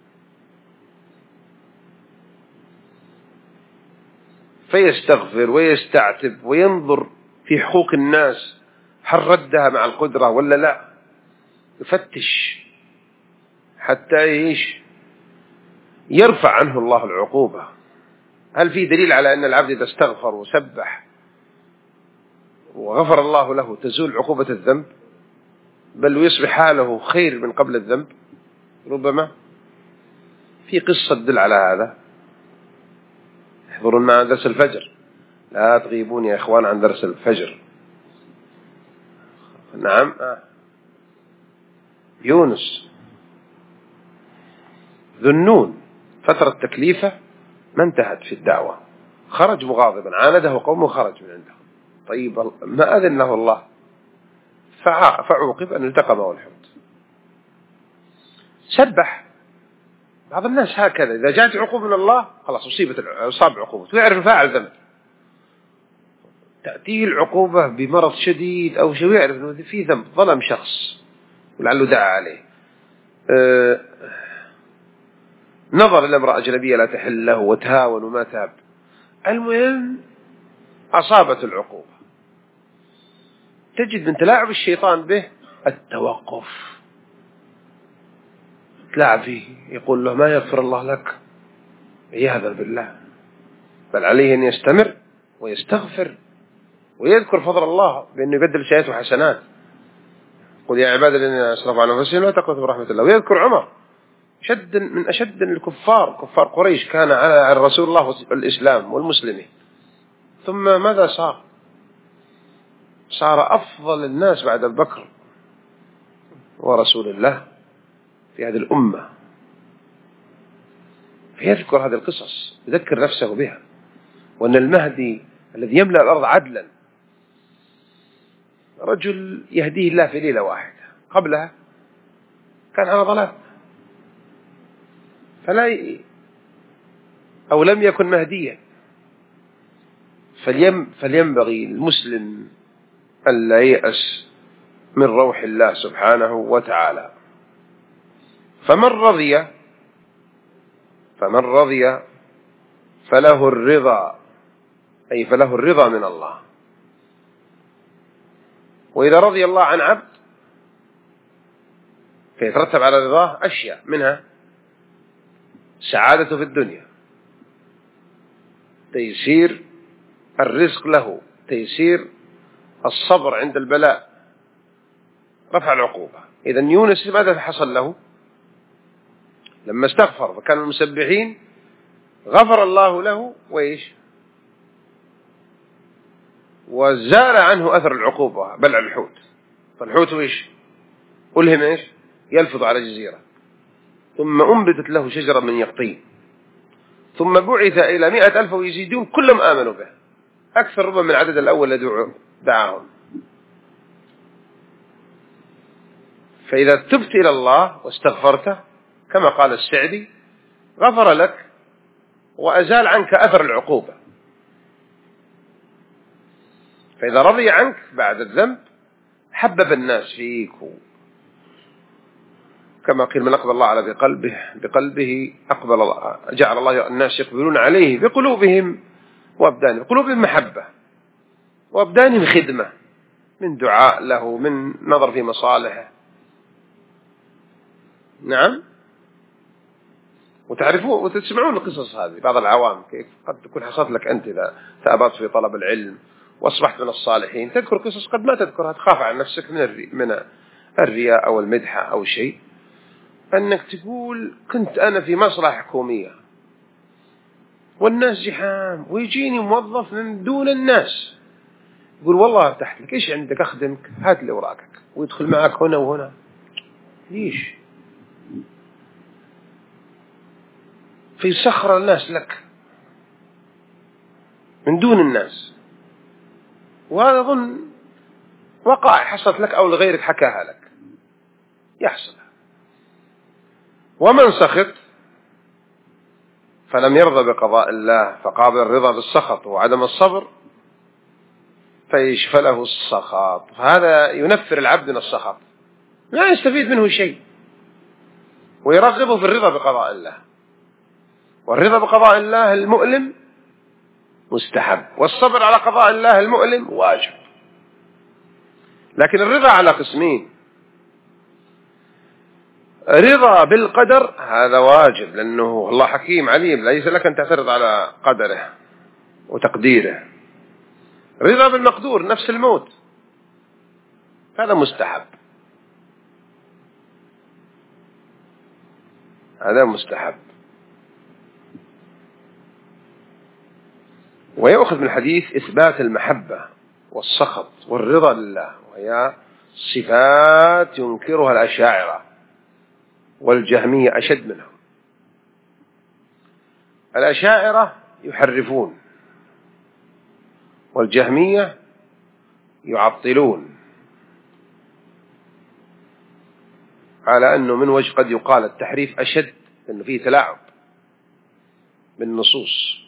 فيستغفر ويستعتب وينظر في حقوق الناس، هل ردها مع القدرة ولا لا، يفتش حتى يرفع عنه الله العقوبة. هل في دليل على أن العبد إذا استغفر وسبح وغفر الله له تزول عقوبة الذنب؟ بل ويصبح حاله خير من قبل الذنب ربما. في قصة تدل على هذا. يحضرون معنا درس الفجر، لا تغيبون يا إخوان عن درس الفجر. نعم. يونس ذو النون فترة تكليفه ما انتهت في الدعوة، خرج مغاضبا، عانده قومه وخرج من عنده. طيب ما أذن له الله فعوقب أن التقمه الحوت. سبح. بعض الناس هكذا إذا جاءت عقوبة من الله خلاص أصاب عقوبة ويعرف فاعل ذنب، تأتيه العقوبة بمرض شديد أو شيء ويعرف أنه في ذنب، ظلم شخص ولعله دعا عليه، نظر إلى امرأة أجنبية لا تحل له وتهاون وما تاب، المهم أصابت العقوبة. تجد من تلاعب الشيطان به التوقف، تلاعب فيه، يقول له ما يغفر الله لك عياذا بالله، بل عليه أن يستمر ويستغفر ويذكر فضل الله بأنه يبدل سيئاته حسنات. قل يا عباد الذين أسرفوا على أنفسهم لا تقنطوا من رحمة الله. ويذكر عمر من أشد الكفار، كفار قريش، كان على رسول الله الإسلام والمسلمين، ثم ماذا صار؟ صار أفضل الناس بعد أبي بكر ورسول الله في هذه الأمة. فيذكر هذه القصص، يذكر نفسه بها، وأن المهدي الذي يملأ الأرض عدلا رجل يهديه الله في ليلة واحدة، قبلها كان على ضلال، أو لم يكن مهديا. فلينبغي المسلم أن لا ييأس من روح الله سبحانه وتعالى. فمن رضي فله الرضا، أي فله الرضا من الله. وإذا رضي الله عن عبد فيترتب على رضاه أشياء، منها سعادته في الدنيا، تيسير الرزق له، تيسير الصبر عند البلاء، رفع العقوبة. إذا يونس ماذا حصل له؟ لما استغفر وكان من المسبحين غفر الله له وإيش؟ وزال عنه أثر العقوبة، بلع الحوت. فالحوت إيش؟ ألهم إيش؟ يلفظ على جزيرة، ثم أنبتت له شجرة من يقطين، ثم بعث إلى 100,000 ويزيدون كلهم آمنوا به، أكثر ربما من العدد الأول الذي دعاهم. فإذا تبت إلى الله واستغفرته كما قال السعدي غفر لك وأزال عنك أثر العقوبة. فإذا رضي عنك بعد الذنب حبب الناس فيك، كما قيل من أقبل الله على بقلبه أقبل الله، جعل الله الناس يقبلون عليه بقلوبهم وأبدانهم، قلوبهم محبة وأبدانهم خدمة، من دعاء له، من نظر في مصالحه. نعم. وتعرفون وتسمعون القصص هذه، بعض العوام كيف قد تكون حصلت لك أنت إذا ثابت في طلب العلم وأصبحت من الصالحين، تذكر قصص قد ما تذكرها، تخاف عن نفسك من الرياء أو المدحة أو شيء، أنك تقول كنت أنا في مصلحة حكومية والناس زحام ويجيني موظف من دون الناس، يقول والله ارتحت لك، إيش عندك أخدمك، هات لي أوراقك، ويدخل معك هنا وهنا. ليش؟ في سخر الناس لك من دون الناس، وهذا ظن وقائع حصلت لك أو لغيرك حكاها لك، يحصل. ومن سخط فلم يرضى بقضاء الله فقابل الرضا بالسخط وعدم الصبر فيشفله السخط، فهذا ينفر العبد من السخط، لا يستفيد منه شيء، ويرغبه في الرضا بقضاء الله. والرضا بقضاء الله المؤلم مستحب، والصبر على قضاء الله المؤلم واجب. لكن الرضا على قسمين: رضا بالقدر هذا واجب لأنه الله حكيم عليم، ليس لك أن تعترض على قدره وتقديره. رضا بالمقدور، نفس الموت، هذا مستحب. هذا مستحب. ويأخذ من الحديث إثبات المحبة والسخط والرضا لله، وهي صفات ينكرها الأشاعرة والجهمية أشد منهم. الأشاعرة يحرفون، والجهمية يعطلون، على أنه من وجه قد يقال التحريف أشد، لأنه فيه تلاعب بالنصوص.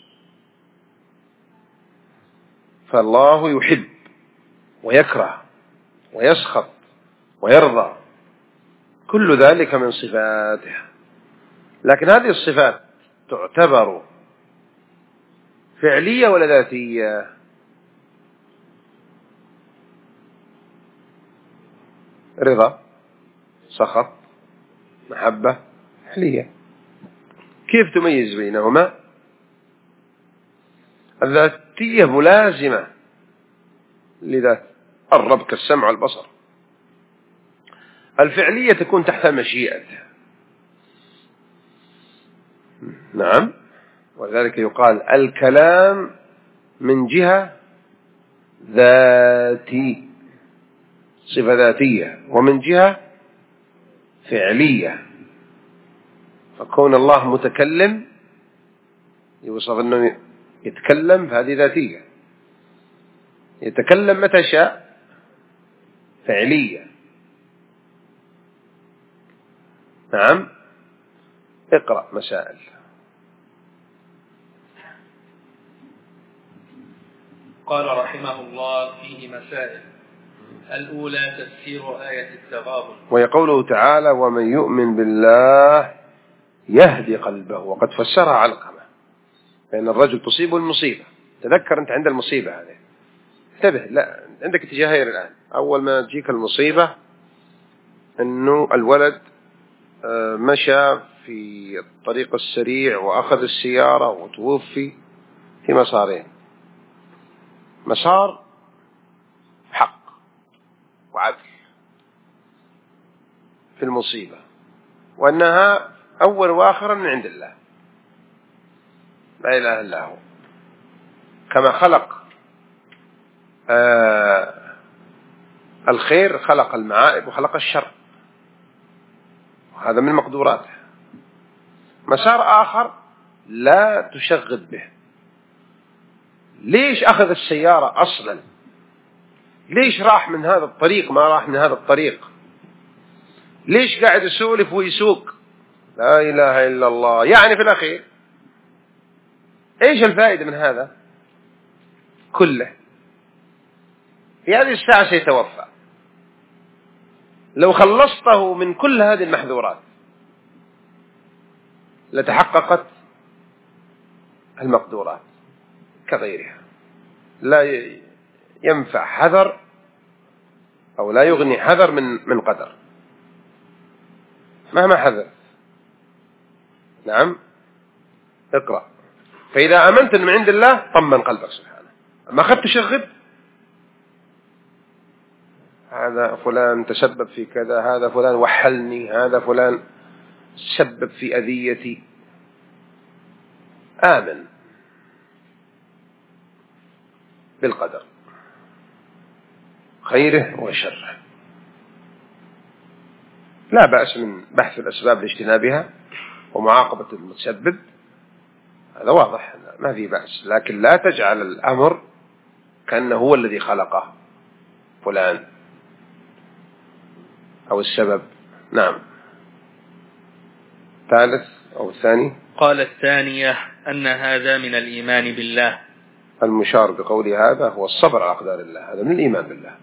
فالله يحب ويكره ويسخط ويرضى، كل ذلك من صفاته. لكن هذه الصفات تعتبر فعلية ولا ذاتية؟ رضا، سخط، محبة، فعلية. كيف تميز بينهما؟ الذاتية ملازمة لذات الرب كالسمع والبصر، الفعلية تكون تحت مشيئته. نعم، ولذلك يقال الكلام من جهة ذاتي، صفة ذاتية، ومن جهة فعلية. فكون الله متكلم يوصف أنه يتكلم، فهذه ذاتية. يتكلم متى شاء، فعلية. نعم، اقرأ مسائل. قال رحمه الله فيه مسائل. الأولى تفسير آية التغابن، ويقوله تعالى ومن يؤمن بالله يهدي قلبه، وقد فسرها علقمة، فإن الرجل تصيبه المصيبة. تذكر أنت عند المصيبة هذه، انتبه، لا عندك اتجاهين الآن. أول ما تجيك المصيبة أنه الولد مشى في الطريق السريع وأخذ السيارة وتوفي، في مسارين: مسار حق وعدل في المصيبة، وأنها أول وآخرا من عند الله، لا إله إلا هو. كما خلق الخير خلق المعائب وخلق الشر، وهذا من مقدوراته. مسار آخر لا تشغب به. ليش أخذ السيارة أصلا؟ ليش راح من هذا الطريق ما راح من هذا الطريق؟ ليش قاعد يسولف ويسوق؟ لا إله إلا الله. يعني في الأخير إيش الفائدة من هذا كله؟ في هذه الساعة سيتوفى. لو خلصته من كل هذه المحذورات لتحققت المقدورات كغيرها. لا ينفع حذر أو لا يغني حذر من قدر مهما حذر. نعم، اقرأ. فإذا آمنت من عند الله طمن قلبك سبحانه. ما أخذت تشغب، هذا فلان تسبب في كذا، هذا فلان وحلني، هذا فلان سبب في أذيتي. آمن بالقدر خيره وشره. لا بأس من بحث الأسباب لاجتنابها ومعاقبة المتسبب، هذا واضح، ما في بأس. لكن لا تجعل الأمر كأنه هو الذي خلقه فلان أو السبب. نعم. ثالث أو الثاني. قال الثانية أن هذا من الإيمان بالله. المشار بقول هذا هو الصبر على أقدار الله، هذا من الإيمان بالله.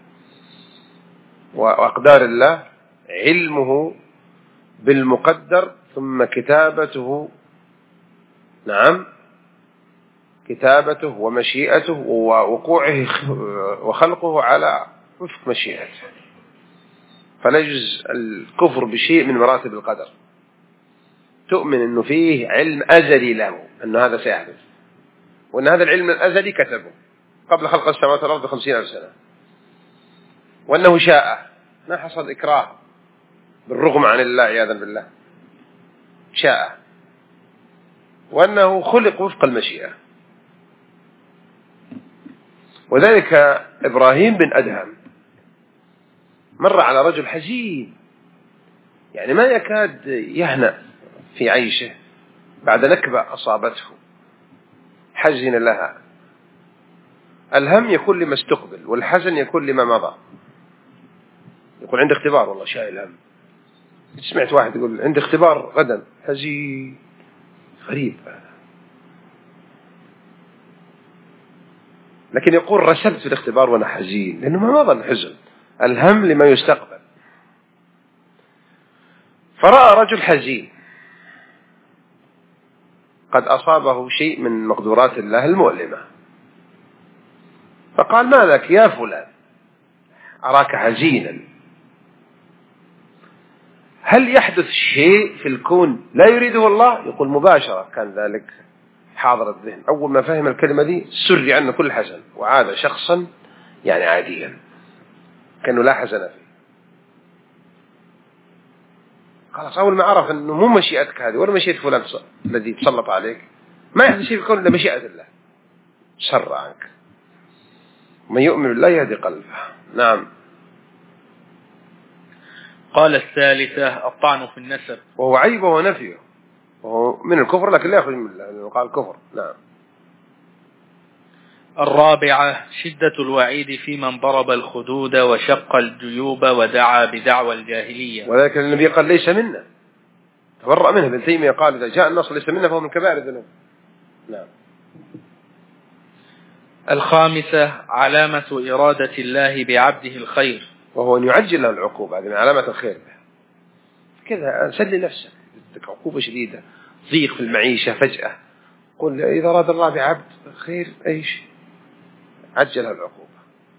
وأقدار الله علمه بالمقدر ثم كتابته. نعم، كتابته ومشيئته ووقوعه وخلقه على وفق مشيئته. فلا يجوز الكفر بشيء من مراتب القدر. تؤمن أنه فيه علم أزلي له أن هذا سيحدث، وأن هذا العلم الأزلي كتبه قبل خلق السماوات والأرض ب50,000 سنة، وأنه شاء، ما حصل إكراه بالرغم عن الله عياذا بالله. شاء، وأنه خلق وفق المشيئة. وذلك إبراهيم بن أدهم مر على رجل حزين، يعني ما يكاد يهنأ في عيشه بعد نكبة أصابته، حزن لها. الهم يكون لما استقبل، والحزن يكون لما مضى. يقول عند اختبار، والله شايل هم. سمعت واحد يقول عند اختبار غدا، حزين، غريب. لكن يقول رسبت في الاختبار وأنا حزين، لأنه ما مضى الحزن، الهم لما يستقبل. فرأى رجل حزين قد أصابه شيء من مقدورات الله المؤلمة، فقال ما لك يا فلان، أراك حزينا، هل يحدث شيء في الكون لا يريده الله؟ يقول مباشرة كان ذلك حاضر الذهن، أول ما فهم الكلمة دي سري عنه كل حزن، وعاد شخصا يعني عاديا كأنه لا حزن فيه. خلاص أول ما عرف أنه مو مشيئتك هذه ولا مشيئة فلان الذي تسلط عليك، ما يحدث شيء في الكون إلا مشيئة الله، سر عنك. من يؤمن بالله يهدي قلبه. نعم. قال الثالثة الطعن في النسب، وهو عيبه ونفيه، وهو من الكفر لكن لا يخرج من الله لأنه قال كفر. نعم. الرابعة شدة الوعيد في من ضرب الخدود وشق الجيوب ودعا بدعوى الجاهلية، وذلك النبي قال ليس منا، تبرأ منه. ابن تيمية قال إذا جاء النص ليس منا فهو من كبائر الذنوب. نعم. الخامسة علامة إرادة الله بعبده الخير، وهو أن يعجل له العقوبة، هذه من علامة الخير. كذا سلي نفسك، عقوبة شديدة، ضيق في المعيشة فجأة، قل إذا أراد الله بعبد خير أيش عجلها العقوبة.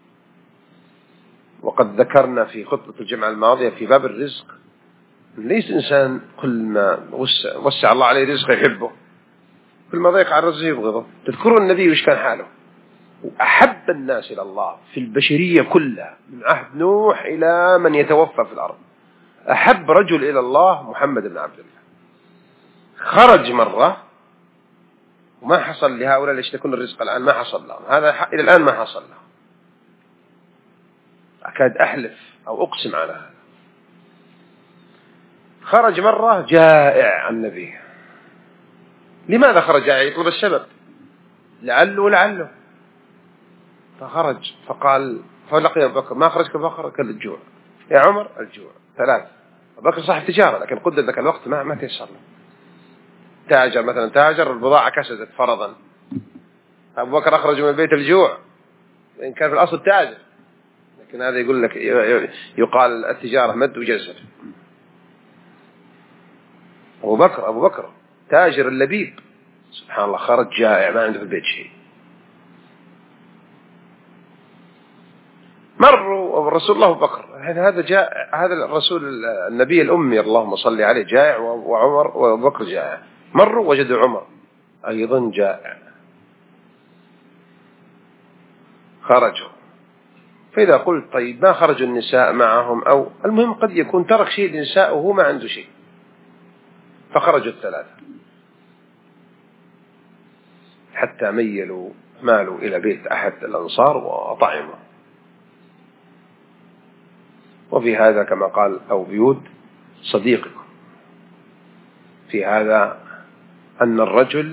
وقد ذكرنا في خطبة الجمعة الماضية في باب الرزق، ليس إنسان كل ما وسع الله عليه رزقه يحبه، كل ما ضيق على رزقه يبغضه. تذكرون النبي وش كان حاله؟ وأحب الناس إلى الله في البشرية كلها من عهد نوح إلى من يتوفى في الأرض، أحب رجل إلى الله محمد بن عبد الله. خرج مرة وما حصل لهؤلاء اللي يشتكون الرزق الآن، ما حصل لهم هذا إلى الآن، ما حصل لهم. أكاد أحلف أو أقسم على هذا. خرج مرة جائع النبي. لماذا خرج جائع؟ يطلب السبب، لعله. فخرج فقال، فلقي أبو بكر، ما خرجك أبو بكر؟ قال الجوع. يا عمر الجوع. 3. أبو بكر صاحب تجارة لكن قدر ذاك الوقت ما تيسر له. تاجر مثلا، تاجر البضاعة كسدت فرضا، أبو بكر أخرج من بيت الجوع، إن كان في الأصل تاجر، لكن هذا يقول لك يقال التجارة مد وجزر. أبو بكر تاجر اللبيب، سبحان الله، خرج جائع ما عنده في البيت شيء. مروا الرسول الله أبو بكر، هذا الرسول النبي الأمي اللهم صل عليه جائع، وعمر وأبو بكر جائع. مروا وجدوا عمر أيضا جائع، خرجوا. فإذا قلت طيب ما خرجوا النساء معهم، أو المهم قد يكون ترك شيء للنساء وهو ما عنده شيء، فخرجوا 3 حتى مالوا إلى بيت أحد الأنصار وطعموا. وفي هذا كما قال أو بيود صديقكم، في هذا أن الرجل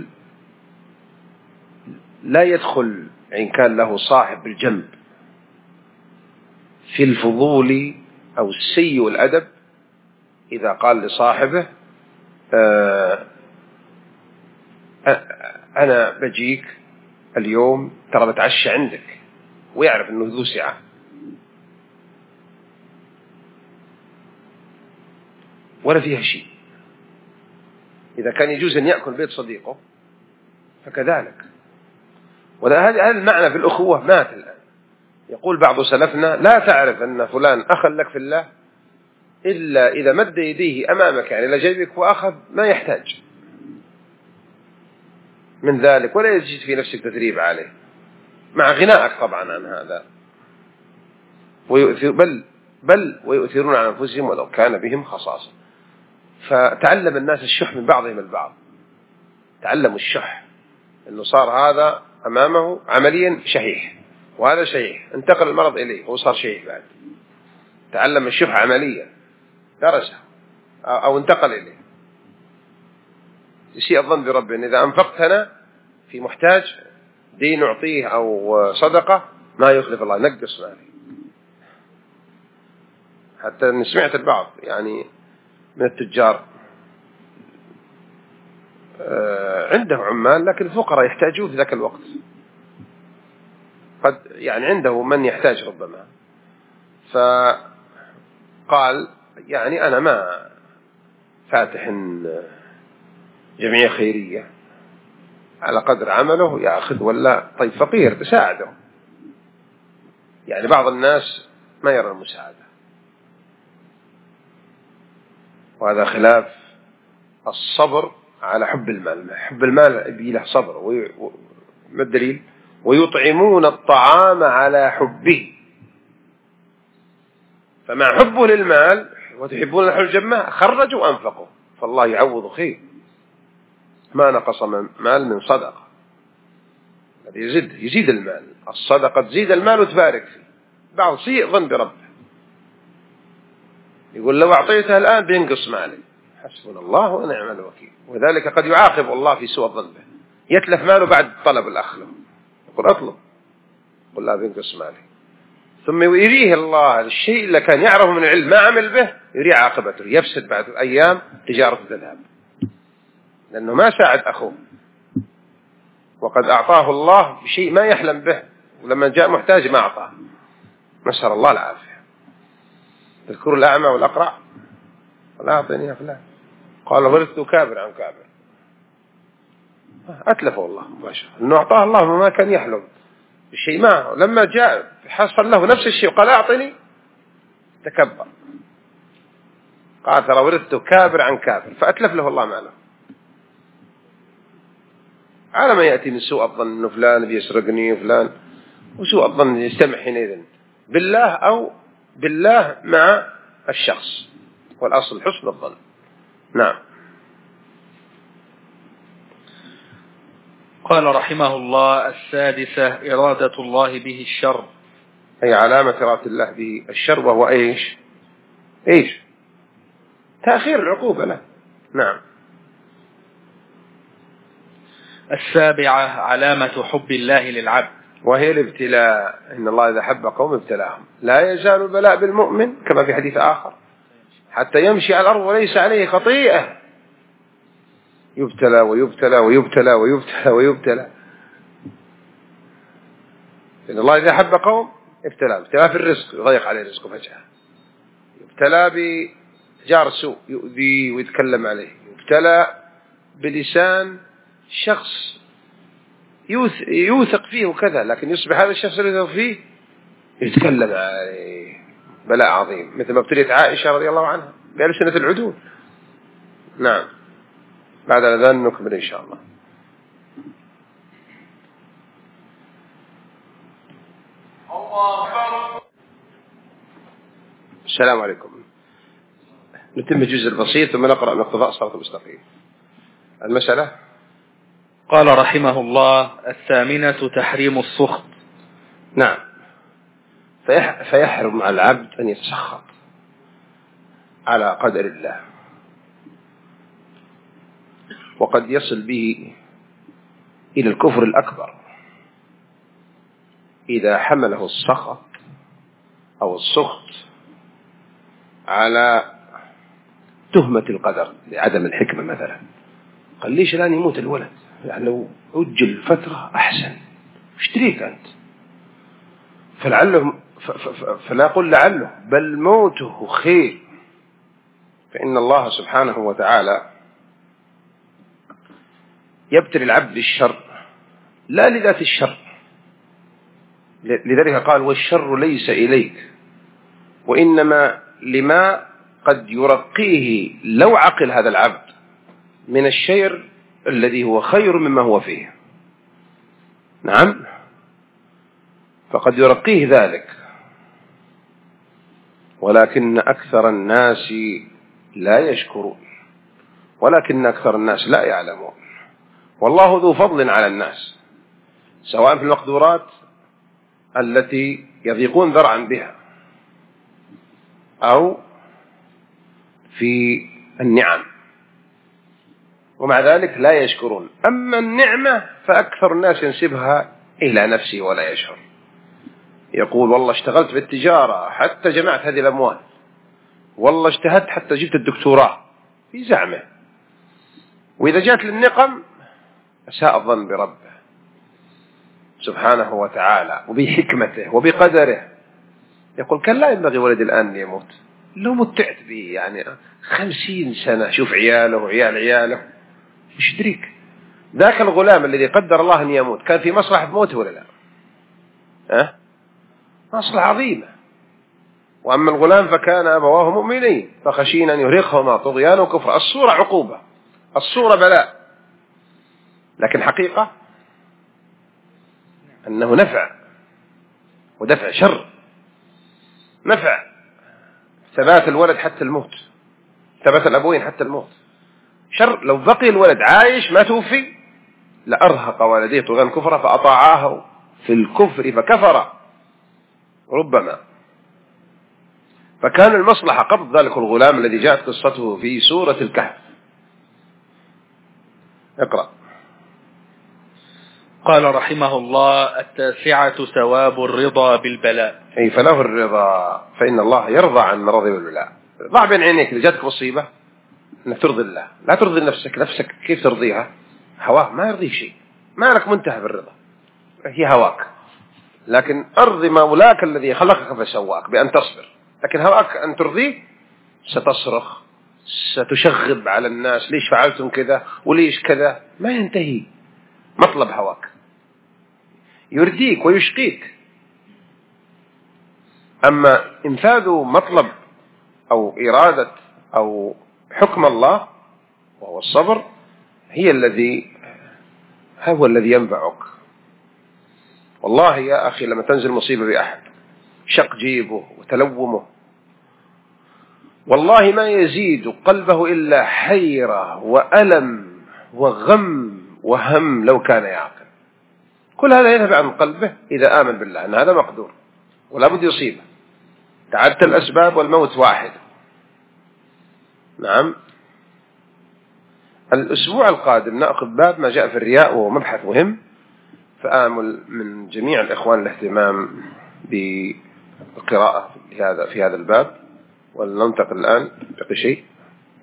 لا يدخل إن كان له صاحب بالجنب في الفضول أو السيء الأدب، إذا قال لصاحبه أنا بجيك اليوم ترى بتعشى عندك، ويعرف أنه ذو سعة، ولا فيها شيء. إذا كان يجوز أن يأكل بيت صديقه فكذلك. وهذا المعنى في الأخوة مات الآن. يقول بعض سلفنا لا تعرف أن فلان أخا لك في الله إلا إذا مد يديه أمامك يعني إلى جيبك وأخذ ما يحتاج من ذلك، ولا يجد في نفسك تثريب عليه، مع غنائك طبعا عن هذا. بل ويؤثرون على أنفسهم ولو كان بهم خصاصة. فتعلم الناس الشح من بعضهم البعض، تعلموا الشح، أنه صار هذا أمامه عمليا شحيح وهذا شحيح، انتقل المرض إليه هو صار شحيح بعد، تعلم الشح عمليا درسه أو انتقل إليه. يسيء الظن بربه إن إذا أنفقتنا في محتاج دين نعطيه أو صدقة ما يخلف الله، نقص مالي. حتى سمعت البعض يعني من التجار عنده عمال لكن الفقراء يحتاجون في ذاك الوقت، قد يعني عنده من يحتاج ربما، فقال يعني أنا ما فاتح جمعية خيرية، على قدر عمله يأخذ، ولا طيب فقير تساعده. يعني بعض الناس ما يرى المساعدة، وهذا خلاف الصبر على حب المال. حب المال يبي له صبر، ما الدليل؟ ويطعمون الطعام على حبه، فمع حبه للمال وتحبون الحل الجماع خرجوا وأنفقوا، فالله يعوض خير. ما نقص مال من صدقة، يزيد المال، الصدقة تزيد المال وتبارك فيه. بعض سيء ظن بربه يقول لو أعطيته الآن بينقص مالي، حسبنا الله ونعم الوكيل. وذلك قد يعاقب الله في سوء الظن به، يتلف ماله بعد طلب الأخ له، يقول أطلب، يقول لا بينقص مالي، ثم يريه الله الشيء اللي كان يعرفه من العلم ما عمل به، يريه عاقبته، يفسد بعد أيام تجارة تذهب، لأنه ما ساعد أخوه وقد أعطاه الله بشيء ما يحلم به، ولما جاء محتاج ما أعطاه، نسأل الله العافية. تذكروا الأعمى والأقرع؟ قال أعطيني يا فلان، قال ورثت كابر عن كابر، أتلفه الله مباشرة، إنه أعطاه الله ما كان يحلم بشيء ما، لما جاء حصل له نفس الشيء وقال أعطني تكبر، قال ترى ورثت كابر عن كابر، فأتلف له الله ماله، على ما يأتي من سوء الظن إنه فلان بيسرقني وفلان، وسوء الظن يستمع حينئذ بالله أو بالله مع الشخص، والأصل حسن الظن. نعم. قال رحمه الله: السادسة إرادة الله به الشر، أي علامة إرادة الله به الشر، وهو إيش تأخير العقوبة له. نعم. السابعة علامة حب الله للعبد، وهي الابتلاء، إن الله إذا حب قوم ابتلاهم، لا يزال البلاء بالمؤمن كما في حديث آخر حتى يمشي على الأرض وليس عليه خطيئة، يبتلى ويبتلى ويبتلى ويبتلى ويبتلى. إن الله إذا حب قوم ابتلى في الرزق، يضيق عليه رزقه فجأة، يبتلى بجار سوء يؤذي ويتكلم عليه، يبتلى بلسان شخص يوثق فيه وكذا، لكن يصبح هذا الشخص اللي يوثق فيه يتكلم عليه، بلاء عظيم، مثل ما ابتليت عائشة رضي الله عنها بألسنة العدول. نعم. بعد الأذان نكمل إن شاء الله. السلام عليكم. نتم الجزء البسيط ثم نقرأ من اقتضاء الصراط المستقيم. المسألة. قال رحمه الله: الثامنة تحريم السخط. نعم. فيحرم على العبد أن يتسخط على قدر الله، وقد يصل به إلى الكفر الأكبر إذا حمله السخط أو السخط على تهمة القدر لعدم الحكمة. مثلا قال ليش الآن يموت الولد، يعني لو أجل فترة أحسن، اشتريك أنت، فلا أقول لعله، بل موته خير، فإن الله سبحانه وتعالى يبتلي العبد بالشر لا لذات الشر، لذلك قال والشر ليس إليك، وإنما لما قد يرقيه لو عقل هذا العبد من الشير الذي هو خير مما هو فيه. نعم. فقد يرقيه ذلك، ولكن أكثر الناس لا يشكرون. ولكن أكثر الناس لا يعلمون. والله ذو فضل على الناس، سواء في المقدورات التي يضيقون ذرعا بها أو في النعم، ومع ذلك لا يشكرون. أما النعمة فأكثر الناس ينسبها إلى نفسه ولا يشعر. يقول والله اشتغلت بالتجارة حتى جمعت هذه الأموال، والله اجتهدت حتى جبت الدكتوراه، في زعمه. وإذا جاءت للنقم أساء الظن بربه سبحانه وتعالى وبحكمته وبقدره. يقول كان لا ينبغي ولد الآن يموت، لو متعت به يعني 50 سنة، شوف عياله وعيال عياله، مش دريك. ذاك الغلام الذي قدر الله أن يموت كان في مصلحة موته ولا لا؟ مصلحة عظيمة. وأما الغلام فكان أبواه مؤمنين فخشينا أن يرهقهما طغيان وكفر. الصورة عقوبة، الصورة بلاء، لكن حقيقة أنه نفع ودفع شر. نفع ثبات الولد حتى الموت، ثبات الأبوين حتى الموت. شر لو بقي الولد عايش ما توفي لأرهق والديه طغيان كفر فأطاعاه في الكفر فكفر ربما. فكان المصلحة قبض ذلك الغلام الذي جاءت قصته في سورة الكهف. اقرأ. قال رحمه الله: 9 ثواب الرضا بالبلاء. أي فله الرضا، فإن الله يرضى عن من رضي بالبلاء. ضع بين عينيك إذا جاتك مصيبة أن ترضي الله، لا ترضي نفسك. نفسك كيف ترضيها؟ هواك ما يرضي شيء، ما لك منتهى بالرضا، هي هواك. لكن أرضي مولاك الذي خلقك فسواك بأن تصبر. لكن هواك أن ترضيه ستصرخ، ستشغب على الناس، ليش فعلتم كذا وليش كذا، ما ينتهي. مطلب هواك يرديك ويشقيك. أما إنفاذ مطلب أو إرادة أو حكم الله وهو الصبر هو الذي ينفعك. والله يا أخي لما تنزل مصيبة بأحد شق جيبه وتلومه، والله ما يزيد قلبه إلا حيرة وألم وغم وهم لو كان يعقل. كل هذا يذهب عن قلبه إذا آمن بالله أن هذا مقدور ولا بد يصيبه. تعدت الأسباب والموت واحد. نعم. الأسبوع القادم نأخذ باب ما جاء في الرياء، وهو مبحث مهم، فآمل من جميع الإخوان الاهتمام بالقراءة في هذا الباب. ولننتقل الآن بقي شيء.